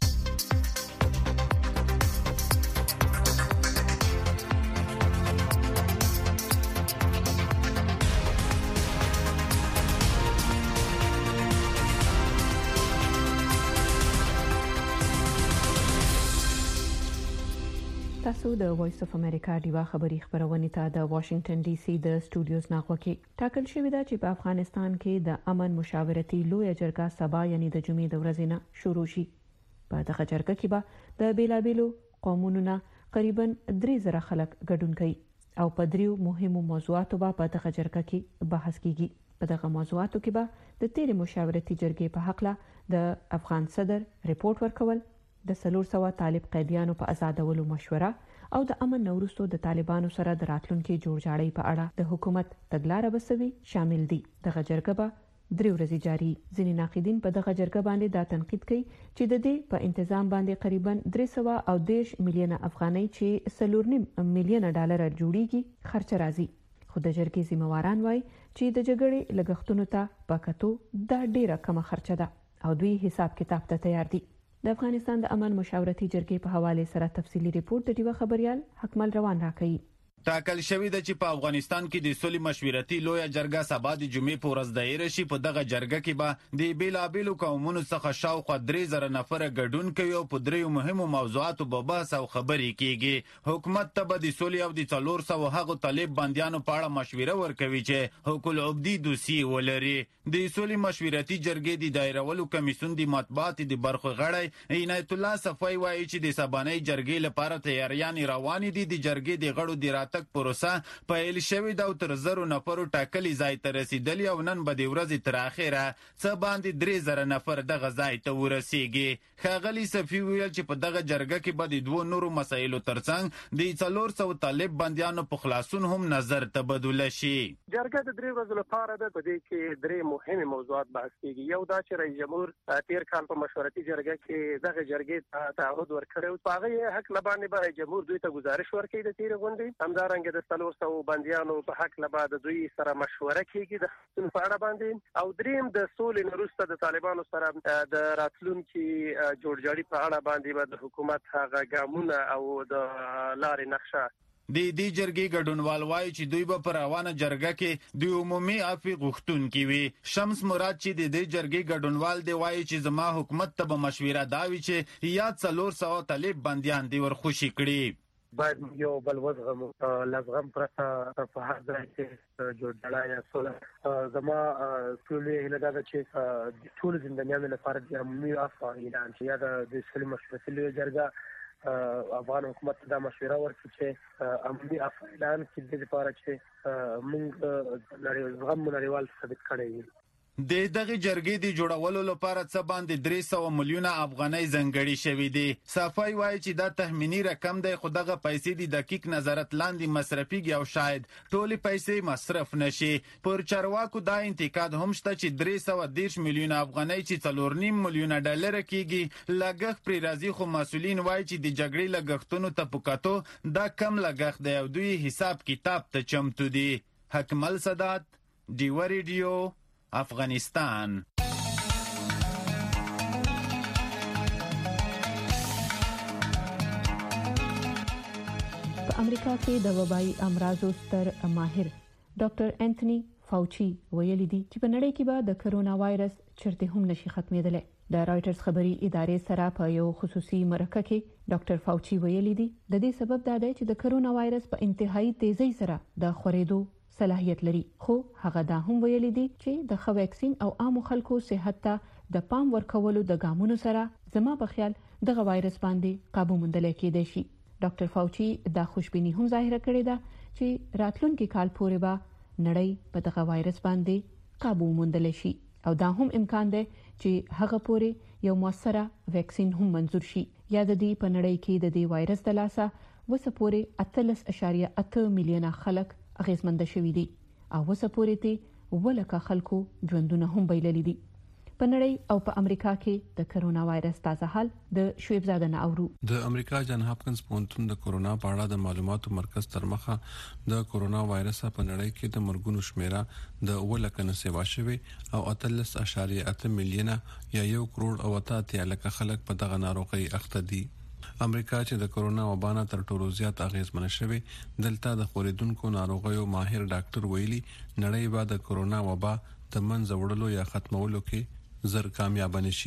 تاسو د وایس اف امریکا ډیوا خبری خبرونه ته د واشنگټن ډي سي د سټوډیوز ناخوا کې ټاکل شوې ده چې په افغانستان کې د امن مشاورتي لوی جرګه سبا یعنی د جمعې د ورځې نه شروع شي. په دغه جرګه کې به د بیلابیلو قومونو نه تقریبا درې زره خلک ګډون کوي او په دریو مهمو موضوعاتو به په دغه جرګه کې بحث کیږي. په دغه موضوعاتو کې به د تیر مشاورتي جرګې په حق له د افغان صدر ریپورت ورکول، د سلور سوا طالب قیدیانو په آزادولو مشوره او د امن نورستو د طالبانو سره د راتلونکو جوړجاړي په اړه د حکومت تګلارې بسوي شامل دي. دغه جرګه به درې ورځې جاري. ځینې ناقدین په دغه جرګه باندې دا تنقید کوي چې د دې په تنظیم باندې تقریبا درې سوه او دیش میلیونه افغانۍ چې سلور نیم میلیونه ډالر جوړیږي خرچ راځي. خو د جرګې ذمہواران وایي چې د جګړې لګښتونو ته پکاتو دا ډیره کمه خرچه ده او دوی حساب کتاب ته تیار دي. د افغانستان د امن مشاورتي جرګې په حواله سره تفصيلي ریپورت د ډیوه خبريال حکمل روان راکړي. ټاکل شوی د چې په افغانستان کې د سولې مشورتي لوی جرګه سبا د جمعې په ورځ دایر شي. په دغه جرګه کې به د بیلابیلو قومونو څخه شاوخوا درې زره نفر ګډون کوي او په دریو مهمو موضوعاتو په بحث او خبرې کیږي. حکومت ته به د سولې او د څلور سوه هغو طالب بنديانو په اړه مشوره ورکوي چې حقوق العبدي دوسیه ولري. د سولې مشورتي جرګې د دایرولو کمیسیون د مطبوعات د برخو غړی عنایت الله صفوی وایي چې د سبانۍ جرګې لپاره تیاریان روان دي. د جرګې د غړو د تک پروسه پیل شوې ده او تر زرو نفرو ټاکلي ځای ته رسیدلي او نن به د ورځې تر اخره څه باندې درې زره نفر دغه ځای ته ورسیږي. ښاغلي صفي ویل چې په دغه جرګه کې به د دوو نورو مسایلو ترڅنګ د څلور سوه طالب بندیانو په خلاصون هم نظر تبادله شي. جرګه د درې ورځو لپاره ده. په دې کې درې مهمه موضوعات بحث کیږي. یو دا چې رئیس جمهور تیر کال په مشورتي جرګه کې دغه جرګې ته تعهد ورکړی او په هغه حق لبانې به رئیس جمهور دوی ته گزارش ورکړي د تیر غونډې. همدارنګه د څلور سوه بندیانو په حق لبا د دوی سره مشوره کیږي د خپل په اړه باندې. او دریم د سولې وروسته د طالبانو سره د راتلونکي جوړجاړي په اړه باندې به د حکومت هغه ګامونه او د لارې نقشه. د دې جرګې ګډونوال وایي چې دوی به پر روانه جرګه کې د عمومي عفو غوښتونکي وي. شمس مراد چې د دې جرګې ګډونوال دی وایي چې زما حکومت ته به مشوره دا وي چې یا څلور سوه طالب بندیان دی ورخوشي کړي. باید یو بل وزغم لزغم پرته په هر ځای کې جوړجاړی یا سوله. زما ټولې هیله دا ده چې د ټولو زندانیانو لپاره د عمومي عفو اعلان شي. یا د سولې مشورتي لویه جرګه افغان حکومت دا مشوره ورکړي چې عمومي عفو اعلان کړي د لپاره چې موږ زغم نړیوال ثابت کړی وي. د دغه جرګې د جوړولو لپاره څه باندې درې سوه میلیونه افغانۍ ځانګړي شوي دي. صفای وایي چې دا تخمینی رقم دی خو دغه پیسې د دقیق نظارت لاندې مصرفيږي او شاید ټولې پیسې مصرف نشي. پر چارواکو دا انتقاد هم شته چې درې سوه دېرش میلیونه افغانۍ چې څلور نیم میلیونه ډالر کیږي لګښت پرې راځي. خو مسؤلین وایي چې د جګړې لګښتونو ته په کتو دا کم لګښت دی او دوی حساب کتاب ته چمتو دي. حکمل صدات ډیوا ریډیو افغانستان. په امریکا کې د وبایي امراضو ستر ماهر ډاکټر انټونی فاوچي ویلي دي چې په نړۍ کې به د کرونا وایرس چرته هم نشي ختمېدلی. د رائټرز خبري ادارې سره په یو خصوصي مرکه کې ډاکټر فاوچي ویلي دي د دې سبب دا دی چې د کرونا وایرس په انتهایی تیزی سره د خورېدو صلاحیت لري. خو هغه دا هم ویلي دي چې د خو ویکسین او عام خلکو صحت ته د پام ورکولو د ګامونو سره زما په خیال دغه وایرس باندې قابو موندل کېدای شي. ډاکټر فاوچي دا خوشبیني هم ظاهر کړې ده چې راتلونکي کال پورې به نړۍ په دغه وایرس باندې قابو موندل شي او دا هم امکان دی چې هغه پورې یو موثره ویکسین هم منزور شي. یا د دې په نړۍ کې د دې وایرس د لاسه وسه پورې اتلس اشاریه اته میلیونه خلک اغیزمند شوې دي او وسپورې ته ولکه خلکو ژوندونه هم بایللي دي. په نړۍ او په امریکا کې د کرونا وایرس تازه حال د شعیب زاده نه اورو. د امریکا جان هاپکنز پوهنتون د کرونا په اړه د معلوماتو مرکز تر مخه د کرونا وایرس په نړۍ کې د مرګونو شمیره د ولکه نه سیوا شوی او اتلس اشاریه اته میلیونه یا یو کروڑ او اته اتیا لک خلک په دغه ناروغي اخته دي. امریکا چې د کرونا وبا تر ټولو زیات اغیزمن شوی دلته د خوریدونکو ناروغیو ماهر ډاکټر ویلي نړۍ به د کرونا وبا د منځ وړلو یا ختمولو کې زر کامیاب نشي.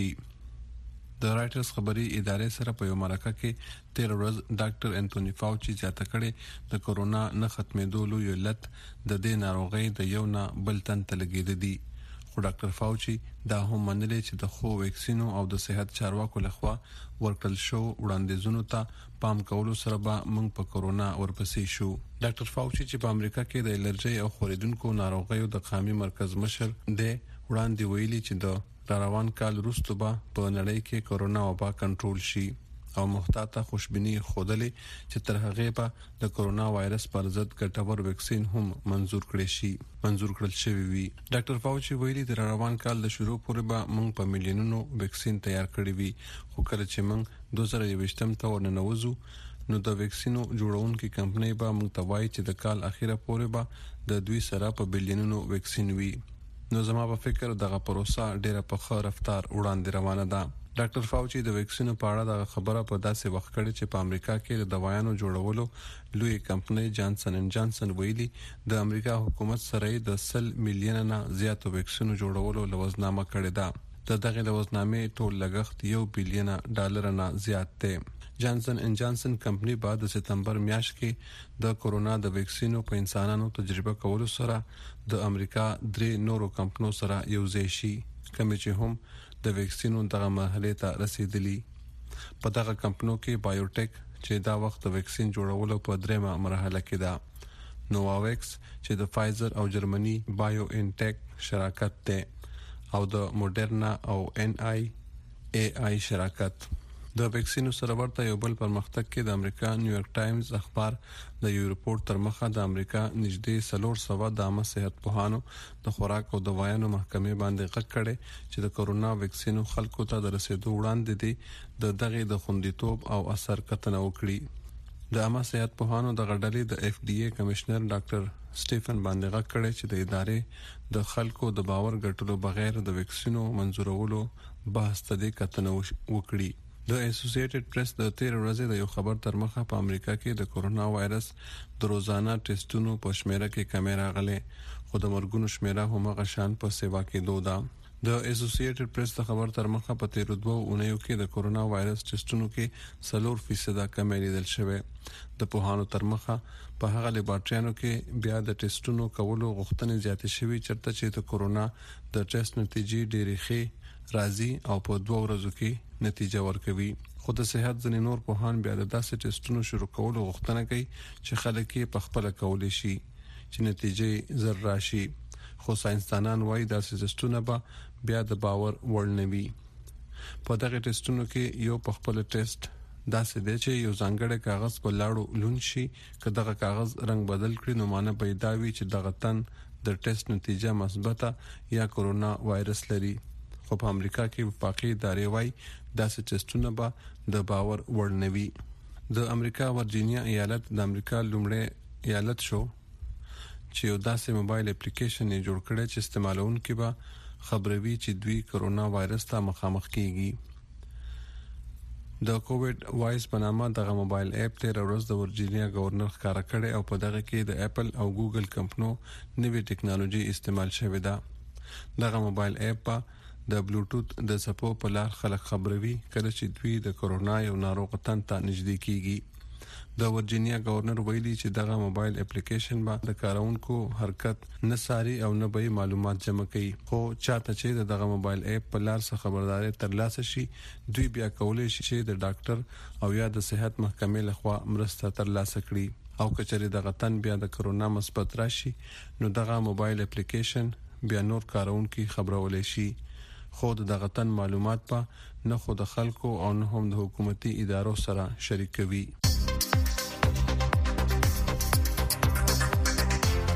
د رائټرز خبري ادارې سره په یو مرکه کې تیر ورځ ډاکټر انټونی فاوچي ځاته کړي د کرونا نه ختمېدو یو لټ د دې ناروغي د یو نه بل تن تلګید دي. خو ډاکټر فاوچي دا هم منلې چې د خو ویکسینو او د صحت چارواکو لخوا ورکړل شو وړاندیزونو ته پام کولو سره به موږ په کرونا ورپسې شو. ډاکټر فاوچي چې په امریکا کې د الرجي او خوریدونکو ناروغیو د قومي مرکز مشر دی وړاندې ویلي چې د را روان کال وروسته به په نړۍ کې کرونا وبا کنټرول شي او محتاطه خوشبینی خودلې چې تر هغه به د کرونا وایرس پر ضد ګټور ویکسین هم منزور کړي شي منزور کړل شوی وي. ډاکټر فاوچي ویلي د را روان کال د شروع پورې به موږ په میلیونونو ویکسین تیار کړی وي خو کله چې موږ دوه زره یوویشتم ته ورننوځو نو د ویکسینو جوړونکو کمپنۍ به موږ ته وایي چې د کال اخیره پورې به د دوی سره په بلیونونو ویکسین وي. نو زما په فکر دغه پروسه ډیره په ښه رفتار وړاندې روانه ده. ډاکټر فاوچي د ویکسینو په اړه د خبره په داسې وخت کړي چې په امریکا کې د دوايانو جوړولو لوی کمپنۍ جانسن اینڈ جانسن ویلي د امریکا حکومت سره د سل میلیون نه زیاتو ویکسینو جوړولو لوزنامه کړې ده. د دغه لوزنامې ټول لګښت یو بلین ډالر نه زیات دی. جانسن اینڈ جانسن کمپنی بعد د سپتمبر میاشت کې د کورونا د ویکسینو په انسانانو تجربه کولو سره د امریکا درې نورو کمپنیو سره یوځای شي کوم چې هم د ویکسینو دغه مرحله ته رسیدلی. په دغه کمپنیو کې بایوټیک چې دا وخت د ویکسین جوړولو په دریمه مرحله کې ده، نوواویکس چې د فایزر او جرمني بایو انټیک شراکت ده او د موډرنا او ان آی ای آی شراکت. د ویکسینو سره ورته یو بل پرمختګ کې د امریکا نیویارک ټایمز اخبار د یو ریپورت تر مخه د امریکا نږدې سلور سوا د عامه صحت پوهانو د خوراک او دوايانو محکمې باندې غږ کړي چې د کرونا ویکسینو خلکو ته د رسیدو وړاندې دي د دغه د خوندیتوب او اثر کتنه وکړي. د عامه صحت پوهانو د غړډلې د اف ډي ای کمشنر ډاکټر سټيفن باندې غږ کړي چې د ادارې د خلکو د باور ګټلو بغیر د ویکسینو منزورولو بحث ته کتنه وکړي. د اسوسییټډ پریس د تیر ورځې د یو خبر تر مخه په امریکا کې د کرونا وایرس د روزانه ټیسټونو په شمیره کې کمی راغله خو د مرګونو شمیره هم غشان په سیوا کې دوه. د اسوسییټډ پریس د خبر تر مخه په تیر دوه اونیو کې د کرونا وایرس ټیسټونو کې سلور فیصد کمی لیدل شوی. د پوهانو تر مخه په هغه لیبارټریانو کې بیا د ټیسټونو کولو غوښتنې زیاتې شوې چرته چې د کرونا د ټیسټ نتیجې ډېرې ښې راځي او په دوه ورځو کې نتیجه ورکوي. خو د صحت ځنې نور پوهان بیا د داسې ټیسټونو شروع کولو غوښتنه کوي چې خلک یې په خپل کولای شي چې نتیجې زر راشي. خو ساينسدانان وايي داسې ټیسټونه به بیا د باور وړ نه وي. په دغه ټیسټونو کې یو په خپل ټیسټ داسې دی چې یو ځانګړی کاغذ په لاړو لون شي که دغه کاغذ رنگ بدل کړي نو معنی به دا وي چې دغه تن د ټیسټ نتیجه مثبته یا کرونا وایرس لري. خو په امریکا کې وفاقي ادارې وايي داسې ټیسټونه به د باور وړ نه وي. د امریکا ورجینیا ایالت د امریکا لومړی ایالت شو چې یو داسې موبایل اپلیکیشن یې جوړ کړی چې استعمالونکي به خبروي چې دوی کرونا وایرس ته مخامخ کیږي. د کووډ وایس په نامه دغه موبایل اپ تیر ورځ د ورجینیا گورنر ښکارا کړی او په دغه کې د اپل او ګوګل کمپنیو نوې ټیکنالوژي استعمال شوې ده. دغه موبایل اپ د بلوټوث د سپو په لار خلک خبروي کله چې دوی د کرونا یو ناروغ تن ته نږدې کیږي. د ورجینیا گورنر ویلي چې دغه موبایل اپلیکیشن به د کارونکو حرکت نه ساري او نه به معلومات جمع کوي. خو چاته چې دغه موبایل اپ په لار څخه خبرداري ترلاسه شي دوی بیا کولای شي چې د ډاکټر او یا د صحت محکمې لخوا مرسته ترلاسه کړي او کچري دغه تن بیا د کرونا مثبت راشي نو دغه موبایل اپلیکیشن بیا نور کارونکو خبرولای شي. خو دغه تن معلومات په نه خو د خلکو او نه هم د حکومتي ادارو سره شریک کوي.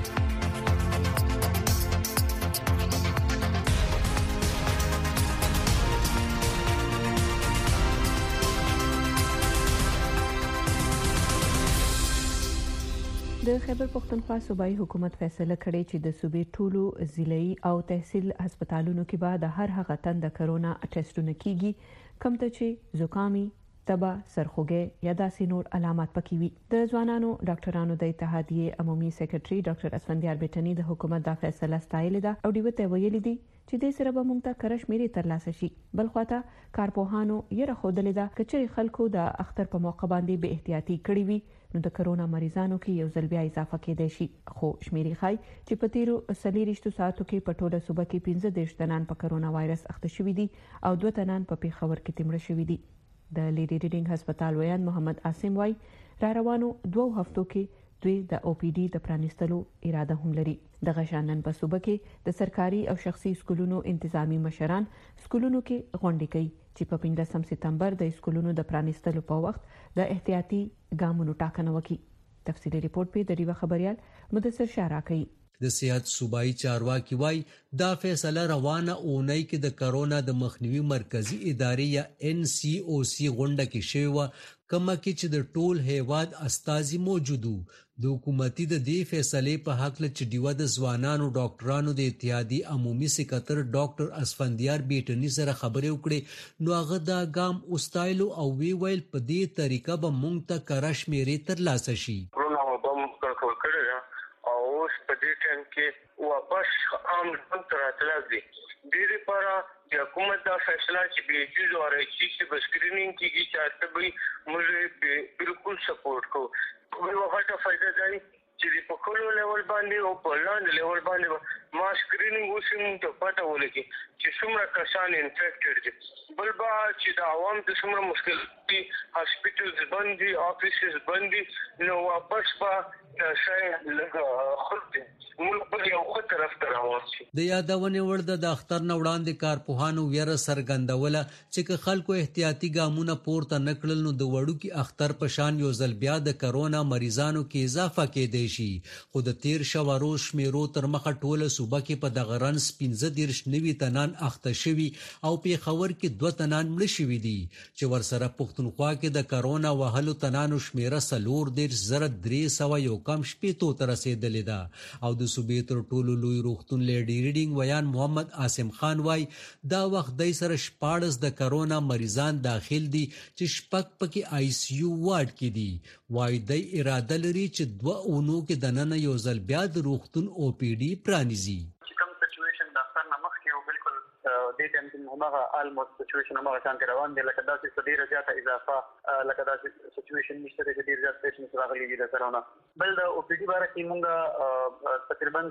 د خیبر پختونخوا صوبایي حکومت فیصله کړې چې د صوبې ټولو ضلعي او تحصیل هسپتالونو کې به د هر هغه تن د کرونا ټیسټونه کیږي کوم ته چې زکامي تبه سرخوږی یا داسې نور علامات پکې وي. د ځوانانو ډاکټرانو د اتحادیې عمومي سیکریټري ډاکټر اسفندیار بیٹنی د حکومت د فیصله ستایلې ده او ډیوه ته ویلي دي چې د سره به مونږ ته کرش میري ترلاسه شي. بل خواته کارپوهانو یې راخودلې ده چې خلکو د اختر په موقع باندې به احتیاطي کړی وي نو د کرونا مریضانو کې یو ځل بیا اضافه کېدای شي. خو شمیرې ښایي چې په تیرو څلوېښتو ساعتو کې په ټوله صوبه کې پنځه دېرش تنان په کرونا وایرس اخته شوي دي او دوه تنان په پیښور کې مړه شوي دي. د لیډي ریډینګ هسپتال ویان محمد عاصم وای را روانو دوه هفتو کې دوی د او پی ډي د پرانیستلو اراده هم لري. د غشانن په صوبه کې د سرکاري او شخصي سکولونو انتظامی مشران سکولونو کې غونډې کوي چې په پنځم سپتمبر د سکولونو د پرانیستلو په وخت د احتیاطي ګامونو ټاکنه وکړي. تفصیلی ریپورت په د ډیوه خبريال مدثر شارا کوي. د سیاحت صوبایي چارواکي وای دا فیصله روانه اونۍ کې د کرونا د مخنیوي مرکزی ادارې یا ان سی او سی غونډه کې شوی کما کې چې د ټول هیواد استازي موجودو. د حکومتي د دې فیصلې په حق له چې ډیوه د ځوانانو ډاکټرانو د اتحادیې عمومي سکرټر ډاکټر اسفندیار بیٹنی سره خبرې وکړې نو هغه دا ګام اوستایلو او وی ویل په دې طریقه به مونږ ته کرش میري ترلاسه شي. کرونا وبم کنټرول کړی او اوس په دې ټیم کې واپس عام ژوند ته راتلل دي. دې لپاره د حکومت دا فیصله چې به جز او راځي چې به سکرینینګ کیږي چې تاسو موږ بالکل سپورټ کوو. کومه وخت فائدہ دی چې په کولو لیول باندې او په لاندې لیول باندې ما سکرینینګ وسیم ته پټه ولګي چې څومره کسان انفیکټډ دي. بل با چې د عوام د څومره مشکل دي هاسپټلز بند دي افیسز بند دي نو واپس په شای لګا خلک ملک په یو خو طرف ته روان شي. د یادونه ورده د اختر نه وړاندې کارپوهانو ویره سرګندوله چې خلکو احتیاطي ګامونه پورته نکړل نو د وړو کې اختر په شان یو ځل بیا د کرونا مریضانو کې اضافه کېدای شي. خو د تیر شوارو شمیرو تر مخه ټوله صوبه کې په دغه رنس پنځه دېرش نوي تنان اخته شوي او پیښور کې دوه تنان مړه شوي دي چې ورسره پښتونخوا کې د کرونا وهلو تنانو شمیره څلور دېرش زره درې سوه یو کم شپېتو ته رسېدلې ده. او د صوبې تر ټولو لوی روغتون لیډي ریډینګ ویان محمد عاصم خان وای دا وخت د سره شپاړس د کرونا مریضان داخل دي چې شپږ پکې آی سی یو وارډ کې دي. وای د اراده لري چې دوه اونو کې د نن یو ځل بیا د روغتون او پی ډي پرانیزي. کوم سچويشن د اختر نه مخکې او بالکل د ټیم کې همغه الموست سچويشن همغه شان روان دي لکه داسې صدیره زیاته اضافه لکه داسې سچويشن نشته چې ډیر زیات پیشنټس راغلي دي د کرونا. بل د او پی ډي باره کې مونږه تقریبا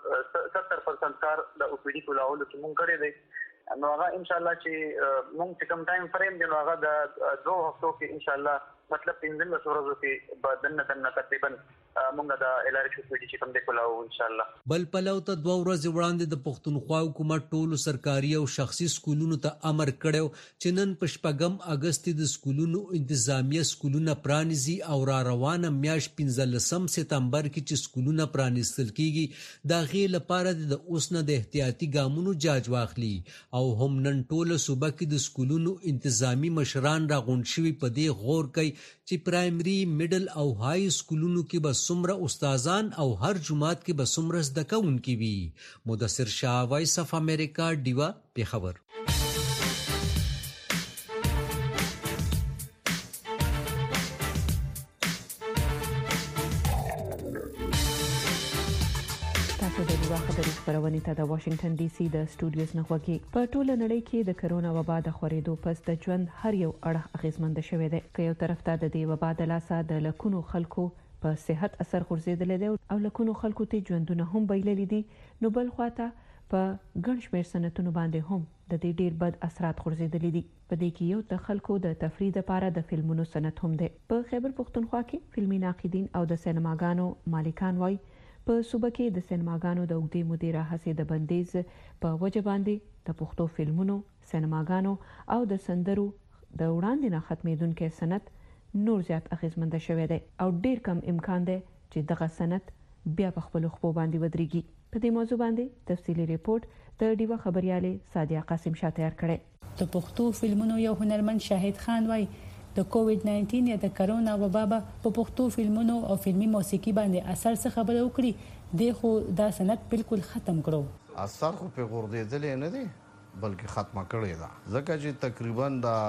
ستر پرسنټ کار د او پی ډي کولاولو کې مونږ کړی دی نو هغه ان شاء الله چې مونږ چې کوم ټایم فریم دی نو هغه د دوه هفتو کې ان شاء الله مطلب پنځه ورځې کې بعد دنه دنه تقریبا مونږ د الارش او پی ډي چې کوم دی کولاو ان شاء الله. بل پلو ته دوه ورځې وړاندې د پښتونخوا حکومت ټولو سرکاري او شخصي سکولونو ته امر کړو چې نن په شپږم اگست د سکولونو انتظامیه سکولونه پرانیزي او را روانه میاش پنځلسم سپتمبر کې چې سکولونه پرانیستل کیږي دا غي لپاره د اوسنه د احتیاطي ګامونو جاج واخلي. او هم نن ټوله صوبه کې د سکولونو انتظامی مشران را غونډ شوي په دې غور کوي چې پرایمري میډل او های سکولونو کې به څومره استادان او هر جماعت کې به څومره زده کوونکي وي. مدثر شاه وایس اف امریکا ډیوا پیښور. خبري خبرونه ته د واشنگټن ډي سي د سټوډیوز نه غوږی. په ټوله نړۍ کې د کرونا وبا د خورېدو پس د ژوند هر یو اړه اغیزمند شوی دی. که یو طرف ته د دې وبا د لاسه د لکونو خلکو په صحت اثر غورځیدل دی او لکونو خلکو ته ژوندونه هم بایللي دي نو بل خواته په ګڼ شمېر صنعتونو باندې هم د دې ډیر بد اثرات غورځیدلي دي. په دې کې یو د خلکو د تفریح لپاره د فلمونو صنعت هم دی. په خیبر پښتونخوا کې فلمي ناقدین او د سینماګانو مالکان وایي په صوبه کې د سینماګانو د اوږدې مودې راهیسې د بندیز په وجه باندې د پښتو فلمونو سینماګانو او د سندرو د وړاندې نه ختمېدونکي صنعت نور زیات اغیزمند شوی دی او ډیر کم امکان دی چې دغه صنعت بیا په خپل خپل باندې ودرېږي. په دې موضوع باندې تفصیلی ریپورت د ډیوا خبرياله سادیا قاسم شاه تیار کړی. د پښتو فلمونو یو هنرمند شاهد خان وای د کووډ ناینټین یا د کرونا وبا په پښتو فلمونو او فلمي موسیقي باندې اثر څه خبره وکړي د خو دا سند بالکل ختم کړو اثر خو په غوردېدل نه دی بلکې ختمه کړی دا ځکه چې تقریبا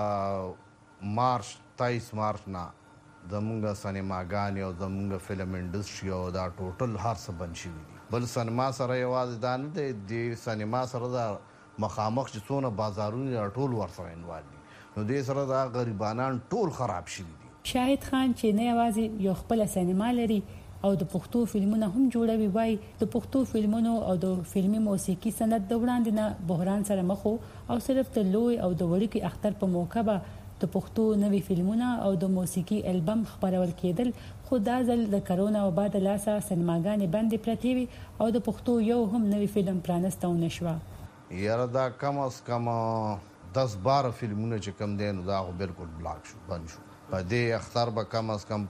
د مارچ تایس مارچ نه زمونږ سینماګانې او زمونږ فلم انډسټري او دا ټوټل هر څه بند شوي دي بل سینما سره یوازې دا نه دی د سینما سره دا مخامخ چې څونه بازارونه ټول ورسره انوال دي نو دې سره دا غریبانان ټول خراب شوي دي شاهد خان چې نه یوازې یو خپل سینما لري او د پښتو فلمونه هم جوړوي وای د پښتو فلمونو او د فلمي موسیقي سند د وړاندې نه بحران سره مخ او صرف د لوی او د وړوکی اختر په موقع به د پښتو نوي فلمونه او د موسیقي البم خبرول کېدل خو دا ځل د کرونا وبا د لاسه سینماګانې بندې پرتې وي او د پښتو یو هم نوي فلم پرانستو نشو یاره دا کم از کم دس بار فلمونه چې کم دي نو دا بالکل بلاک شو بند شو په دې اختر به کم از کم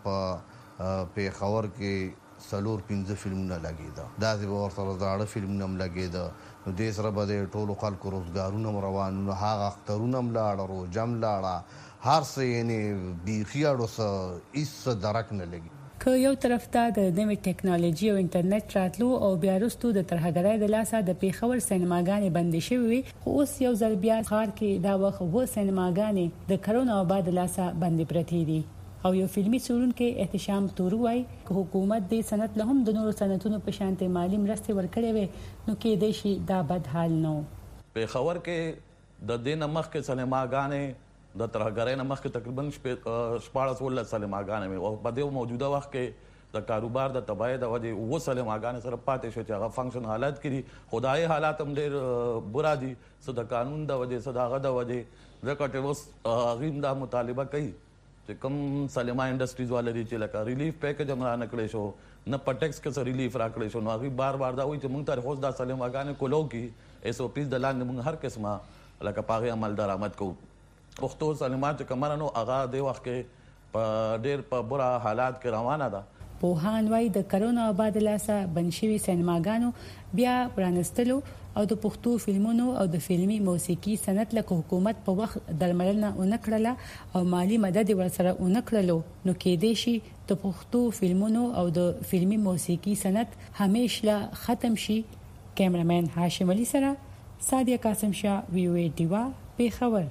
په پیښور کې سلور پنځه فلمونه لګیدا دا چې ورسره زاړه فلمونه هم لګیدا نو دې سره به د ټولو خلکو روزګارونه روان نو هغه اخترونه هم لاړه روجم لاړه هر څه یې بیخي اړو څه هیڅ درک نه لګي که یو طرف ته د نوې ټکنالوژي او انټرنیټ راتلو او بیا وروسته د ترهګرۍ د لاسه د پیښور سینماګانې بندې شوې خو اوس یو ځل بیا ښار کې دا وخت و سینماګانې د کرونا وبا د لاسه بندې پرتې دي او یو فلمي څورونکو احتشام توروي چې حکومت دې سند له هم د نورو سنتونو په شانته مالی مرستې ورکړې وي نو کې د شي دا بد حال نو پیښور کې د دین مخ کې سینماګانې د ترهګرۍ نه مخکې تقریبا شپاړس ولس سینماګانې او په دې موجوده وخت کې د کاروبار د تباہي د وجې و سینماګانې سره پاتې شو چې هغه فنکشن حالت کړي خدای حالات هم ډېر برا دي څه د قانون د وجې څه د هغه د وجې ځکه چې اوس هغوی دا مطالبه کوي چې کوم سینما انډسټریز والا دي چې لکه ریلیف پیکج هم را نه کړی شو نه په ټیکس کې څه ریلیف را کړی شو نو هغوی بار بار دا وایي چې موږ ته اوس دا سینماګانې کولو کې ایس او پیز د لاندې موږ هر قسمه لکه په هغې عمل درآمد کوو پښتو سینما چې کومه نو هغه د وخت کې په ډېر په بره حالات کې روانه ده پوهان وايي د کرونا وبا د لاسه بنشوي سینماګانو بیا پرانستلو او د پښتو فلمونو او د فلمي موسیقي صنعت له حکومت په وخت درملنه ونکړه او مالی مدد ورسره ونکړلو نو کې دې شي د پښتو فلمونو او د فلمي موسیقي صنعت همیشه ختم شي کیمرمن هاشم علي سره سادیا قاسم شاه وی او ای ډیوا پیښور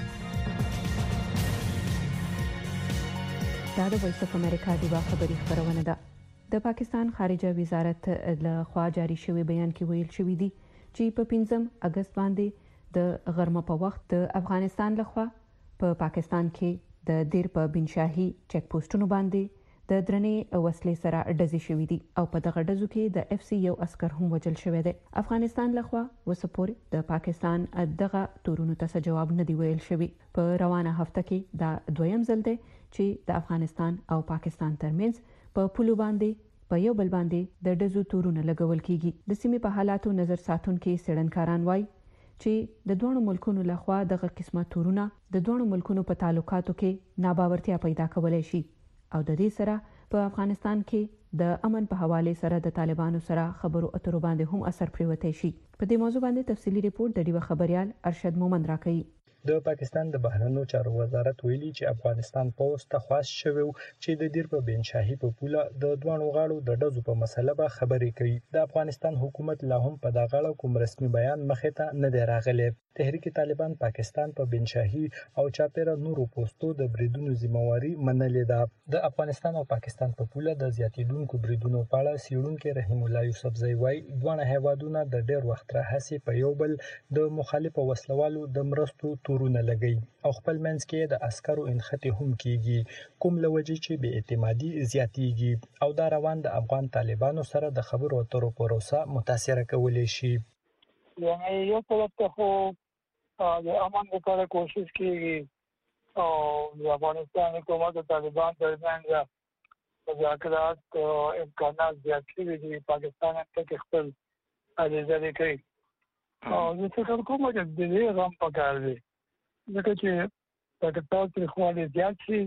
دا د وایس اف امریکا د خبري خبرونه ده د پاکستان خارجه وزارت له خوا جاري شوی بیان کې ویل شوی دی چې په پنځم اگست باندې د غرمه په وخت د افغانستان لخوا په پا پاکستان کې د دیر په بنشاهي چک پوسټونو باندې د درنې وسلې سره ډزې شوې دي او په دغه ډزو کې د اف سی یو عسكر هم وژل شوی دی افغانستان لخوا وسپور د پاکستان دغه تورونو ته جواب نه دی ویل شوی په روانه هفته کې دا دویم ځل دی چې د افغانستان او پاکستان ترمنځ په پولو باندې په یو بل باندې د ډزو تورونه لګول کیږي د سیمې په حالاتو نظر ساتونکو سړنکاران وایي چې د دوه ملکونو لخوا دغه قسمه تورونه د دوه ملکونو په تعلقاتو کې ناباورتیا پیدا کولای شي او د دې سره په افغانستان کې د امن په حواله سره د طالبانو سره خبرو اترو باندې هم اثر پریوتی شي په دې موضوع باندې تفصیلی ریپورت د ډیوه خبريال ارشد مومند راکړي د پاکستان د بهرنیو چارو وزارت ویلي چې افغانستان پوز ته خواست شوی چې د دیر په بنشاهي په پوله د دوه غاړو د ډزو په مسله به خبرې کوي د افغانستان حکومت لا هم په دغه اړه کوم رسمي بیان مخې ته نه دی راغلی تحریک طالبان پاکستان په بنشاهي او چاپیره نورو پوسټو د بریدونو ذمہواری منلې ده د افغانستان او پاکستان په پوله د زیاتیدونکو بریدونو په اړه سیړونکو رحیم الله یوسفزئی وايي دوه هیوادونه د ډېر وخت راهسي په یو بل د مخالفو وسلوالو د مرستو تورونه لګي او خپل منځ کې د عسکرو انخته هم کیږي کوم لوجه چې به اعتمادي زیاتیږي او دا روان د افغان طالبانو سره د خبرو اترو پروسه متاثر کولای شي یعنی یو طرف ته خو د امن لپاره کوشش کیږي او د افغانستان حکومت او طالبان ترمنځ مذاکرات او امکانات زیات شوي دي پاکستان ته خپل اجازه کوي او د څه کوم چې د دې غم پکار دی ځکه چې پاکستان پر خواله زیات شي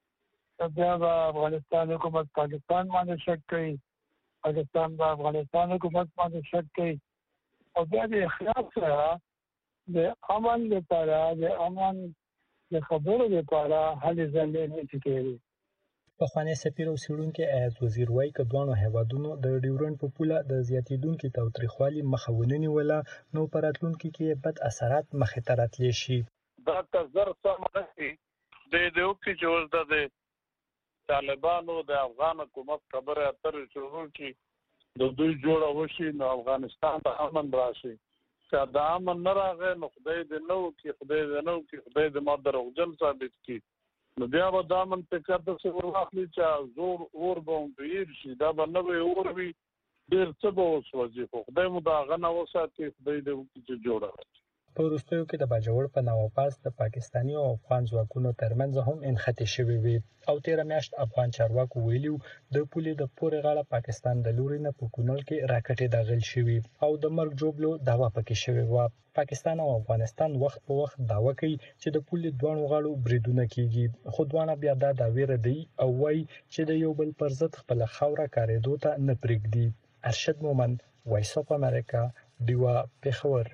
بیا به افغانستان حکومت پاکستان باندې شک کوي پاکستان به افغانستان حکومت باندې شک کوي او بیا د اخلاق سره د امن لپاره د امن د خبرو لپاره هلې ځلې نه کېږي. پخوانی سفیر او څېړونکی ایاز وزیر وایي که دواړو هیوادونو د ډیورنډ په پوله د زیاتېدونکي تاوتریخوالي مخه ونه نیوله نو په راتلونکي کې بد اثرات مخې ته راتلی شي. دا تزر سم نه شي د دې وکړي چې اوس د طالبانو د افغان حکومت خبره اترې شروع کړي د دوی جوړه وشي نو افغانستان ته امن راشي. که د امن نه راغی نو خدای دې نه وکړي خدای دې نه وکړي خدای دې ما دروغجن ثابت کړي نو بیا به دا منطقه داسې ورواخلي چې زور اور به هم ډېر شي دا به نوی اور وي ډېر څه به وسوځي خو خدای مو د هغه نه وساتي خدای دې وکړي چې جوړه راشي. په وروستیو کې د باجوړ په نامه پاس د پاکستاني او افغان ځواکونو ترمنځ هم انخته شوې وي او تیره میاشت افغان چارواکو ویلي د پولې د پورې غاړه پاکستان د لوري نه په کونړ کې راکټې داخل شوي او د مرګ جوړلو دعوا پکې شوې و. پاکستان او افغانستان وخت په وخت دعوا کوي چې د پولې دوه غاړو بریدونه کیږي خو دوه بیا دا داوی ردی او وایي چې د یو بل پر ضد خپل خوره کارېدو ته نه پرېږدي. ارشد مومن، وایس اف امریکا، دیوا پېښور.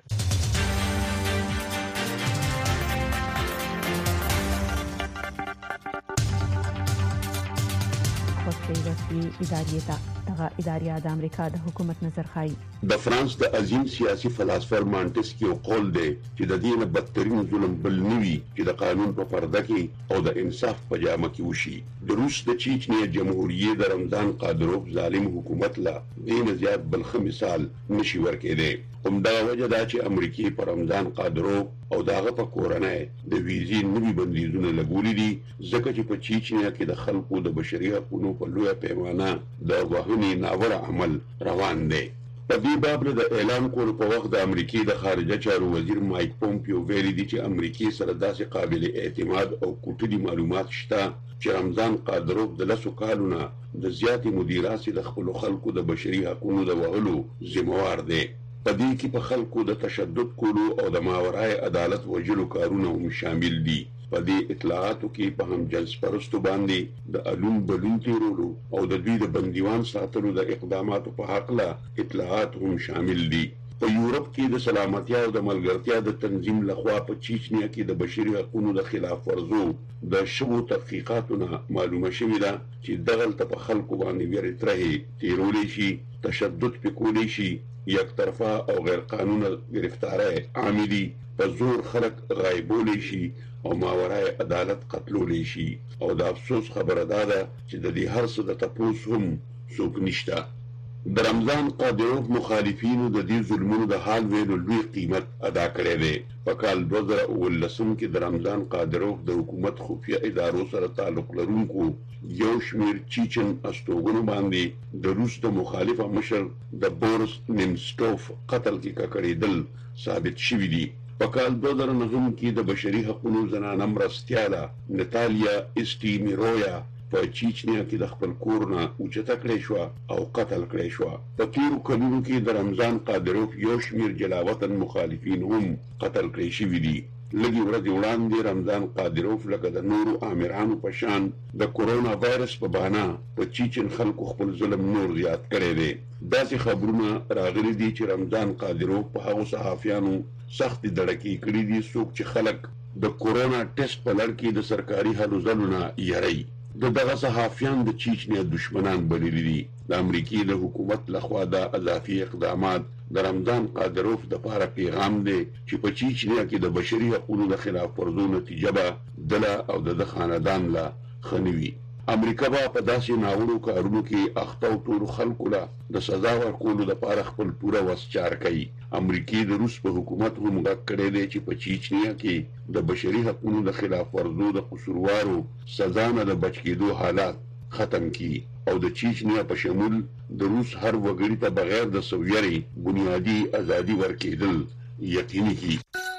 رسمي ادارې ته دغه ادارې د امریکا د حکومت نظر خای. د فرانس د عظیم سیاسي فلسفر مانټسکیو قول دی چې د دې نه بدترین ظلم بل نوي چې د قانون په پرده کې او د انصاف په جامه کې وشي. د روس د چیچنیا جمهوریت د رمضان قادروف ظالم حکومت لا دین زیات بلخ مثال نشي ورکېده. همدا وجه دا چې امریکای په رمضان قادروف او داغه په کورنۍ د ویزې نوي بندیزونه لګولې دي ځکه چې په چیچنیا کې د خلکو د بشري حقوقو په لویه پیمانه د وهنې ناوړه عمل روان دی. په دې باب د اعلان کولو په وخت د امریکای د خارجه چارو وزیر مایک پومپیو ویلي دی چې امریکای سره داسې قابل اعتماد او کوټلي معلومات شته چې رمضان قادروف د لسو کالونه د زیاتې مدیراسي د خپل خلکو د بشري حقوقو د وهلو ذمہوار دی. په دې کې په خلکو د تشدد کولو او د ماورای عدالت وجلو کارونه هم شامل دي. په دې اطلاعاتو کې په هم جنس پرستو باندې د الون بلون تیرولو او د دوی د بندیوان ساتلو د اقداماتو په حق لا اطلاعات هم شامل دي. په یورپ کې د سلامتیا او د ملګرتیا د تنظیم لخوا په چیچنیا کې د بشري حقوقو د خلاف ورزو د شوو تحقیقاتونه معلومه شوې ده چې دغلته په خلکو باندې ویرې ترهې تیرولې شي، تشدد پکولی شي، یک طرفه او غیر قانونه گرفتاری عاملی په زور خلک غایبولی شي او ماورای عدالت قتلولی شي. او د افسوس خبره ده چې د دې هر څه د تپوس هم څوک نشته. د رمضان قادروف مخالفینو د دې ظلمونو د حال ویلو لوی قیمت ادا کړی دی. په کال دوه زره اوولسم کې د رمضان قادروف د حکومت خفیه ادارو سره تعلق لرونکو یو شمیر چیچن استوګنو باندې د روس د مخالفه مشر د بورس نیمسټوف قتل کې ککړېدل ثابت شوي دي. په کال دوه زره نهم کې د بشري حقوقو زنانه مرستیاله نتالیا اسټیمیرویا په چیچنیا کې د خپل کور نه اوچته کړې شو او قتل کړې شو. په تیرو کلونو کې د رمضان قادروف یو شمیر جلاوطن مخالفین هم قتل کړی شوي دي. لږې ورځې وړاندې رمضان قادروف لکه د نورو آمرانو په شان د کورونا وایرس په بهانه په چیچن خلکو خپل ظلم نور زیات کړی دی. داسې خبرونه راغلي دي چې رمضان قادروف په هغو صحافیانو سختې دړکې کړي دي څوک چې خلک د کورونا ټیسټ په لړ کې د سرکاري هلو ځلو نه یری. د دغه صحافیان د چیچنیا دشمنان بللي دي. د امریکای د حکومت لخوا د اضافي اقدامات د رمضان قادروف د لپاره پیغام دی چې په چیچنیا کې د بشري حقوقو د خلاف ورزو نتیجه به دله او د خاندان لا خنوي. امریکا به په داسې ناوړو کارونو کې اخته او ټولو خلکو له د سزا ورکولو لپاره خپل پوره وس چار کوي. امریکای د روس په حکومت هم غږ کړی دی چې په چیچنیا کې د بشري حقوقو د خلاف ورزو د قصوروارو سزا نه د بچ کېدو حالات ختم کی او د چیچنیا په شمول د روس هر وګړي ته بغیر د سویري بنیادی ازادي ورکېدل یقیني کی.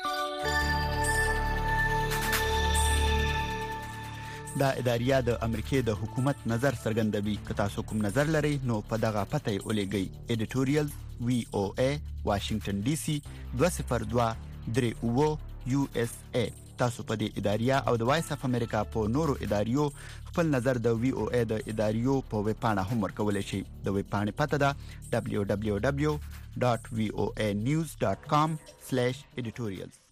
دا اداریا د امریکای د حکومت نظر څرګندوي. که تاسو کوم نظر لرئ نو په دغه پته یې ولېږئ. ایډیټوریال وی او ای واشنگټن ډي سي دوه صفر دوه درې اوه یو اس ای. تاسو په دې اداریا او د وایس اف امریکا په نورو اداریو خپل نظر د وی او ای د اداریو په ویب پاڼه هم ورکولای شئ. د ویب پاڼې پته ده دبلیو دبلیو دبلیو ډاټ وی او ای نیوز ډاټ کام سلیش ایډیټوریالز.